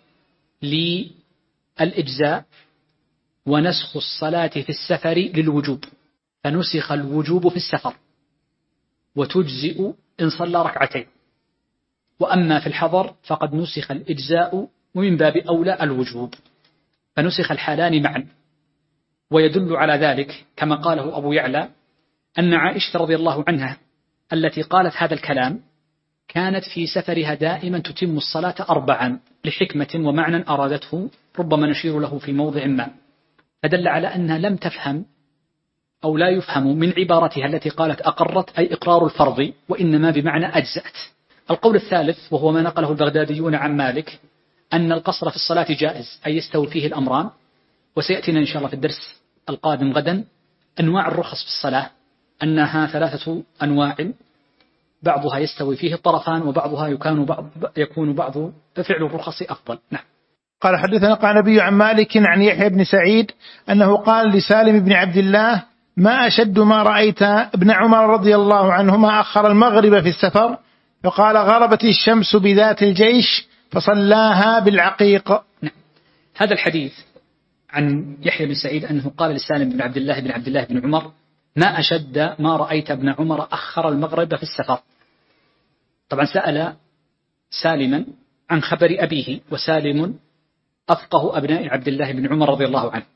للإجزاء ونسخ الصلاة في السفر للوجوب، فنسخ الوجوب في السفر وتجزئ إن صلى ركعتين، وأما في الحضر فقد نسخ الإجزاء ومن باب أولى الوجوب، فنسخ الحالان معا. ويدل على ذلك كما قاله أبو يعلى أن عائشة رضي الله عنها التي قالت هذا الكلام كانت في سفرها دائما تتم الصلاة أربعا لحكمة ومعنى أرادته ربما نشير له في موضع ما، فدل على أنها لم تفهم أو لا يفهم من عبارتها التي قالت أقرت أي إقرار الفرض، وإنما بمعنى أجزأت. القول الثالث وهو ما نقله البغداديون عن مالك أن القصر في الصلاة جائز أي يستوي فيه الأمران، وسيأتينا إن شاء الله في الدرس القادم غدا أنواع الرخص في الصلاة أنها ثلاثة أنواع، بعضها يستوي فيه الطرفان وبعضها يكون بعض يكون بعض فعل الرخص أفضل. نعم. قال حدثنا القعنبي عن مالك عن يحيى بن سعيد أنه قال لسالم بن عبد الله ما أشد ما رأيت ابن عمر رضي الله عنهما أخر المغرب في السفر فقال غربت الشمس بذات الجيش فصلاها بالعقيق. نعم. هذا الحديث عن يحيى بن سعيد أنه قال لسالم بن عبد الله بن عبد الله بن عمر ما أشد ما رأيت ابن عمر أخر المغرب في السفر. طبعا سأل سالما عن خبر أبيه، وسالم أفقه أبناء عبد الله بن عمر رضي الله عنه.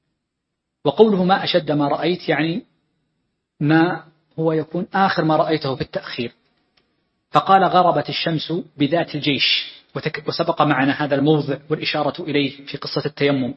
وقوله ما أشد ما رأيت يعني ما هو يكون آخر ما رأيته في التأخير. فقال غربت الشمس بذات الجيش، وسبق معنا هذا الموضع والإشارة إليه في قصة التيمم،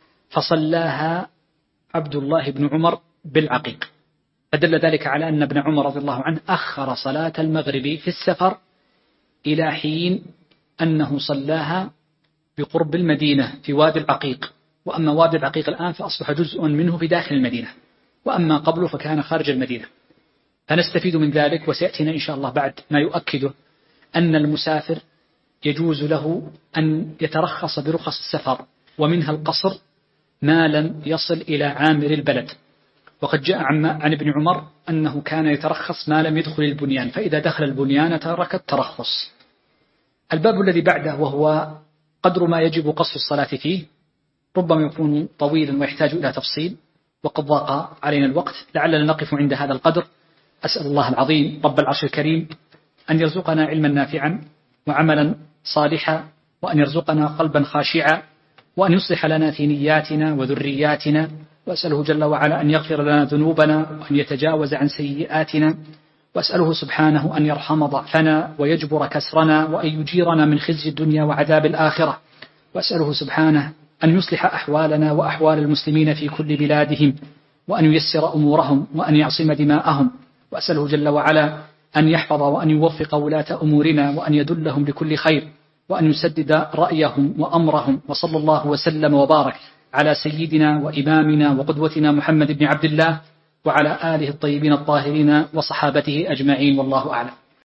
فصلاها عبد الله بن عمر بالعقيق، فدل ذلك على أن ابن عمر رضي الله عنه أخر صلاة المغرب في السفر إلى حين أنه صلاها بقرب المدينة في وادي العقيق. وأما وادي العقيق الآن فأصبح جزء منه في داخل المدينة، وأما قبله فكان خارج المدينة. فنستفيد من ذلك، وسيأتينا إن شاء الله بعد ما يؤكده أن المسافر يجوز له أن يترخص برخص السفر، ومنها القصر ما لم يصل إلى عامر البلد. وقد جاء عن ابن عمر أنه كان يترخص ما لم يدخل البنيان، فإذا دخل البنيان ترك الترخص. الباب الذي بعده وهو قدر ما يجب قصر الصلاة فيه، ربما يكون طويلا ويحتاج إلى تفصيل، وقد ضاق علينا الوقت، لعلنا نقف عند هذا القدر. أسأل الله العظيم رب العرش الكريم أن يرزقنا علما نافعا وعملا صالحا، وأن يرزقنا قلبا خاشعا، وأن يصلح لنا في نياتنا وذرياتنا، وأسأله جل وعلا أن يغفر لنا ذنوبنا وأن يتجاوز عن سيئاتنا، وأسأله سبحانه أن يرحم ضعفنا ويجبر كسرنا وأن يجيرنا من خزي الدنيا وعذاب الآخرة، وأسأله سبحانه أن يصلح أحوالنا وأحوال المسلمين في كل بلادهم، وأن ييسر أمورهم، وأن يعصم دماءهم، وأسأله جل وعلا أن يحفظ وأن يوفق ولاة أمورنا، وأن يدلهم لكل خير، وأن يسدد رأيهم وأمرهم. وصلى الله وسلم وبارك على سيدنا وإمامنا وقدوتنا محمد بن عبد الله وعلى آله الطيبين الطاهرين وصحابته أجمعين، والله أعلم.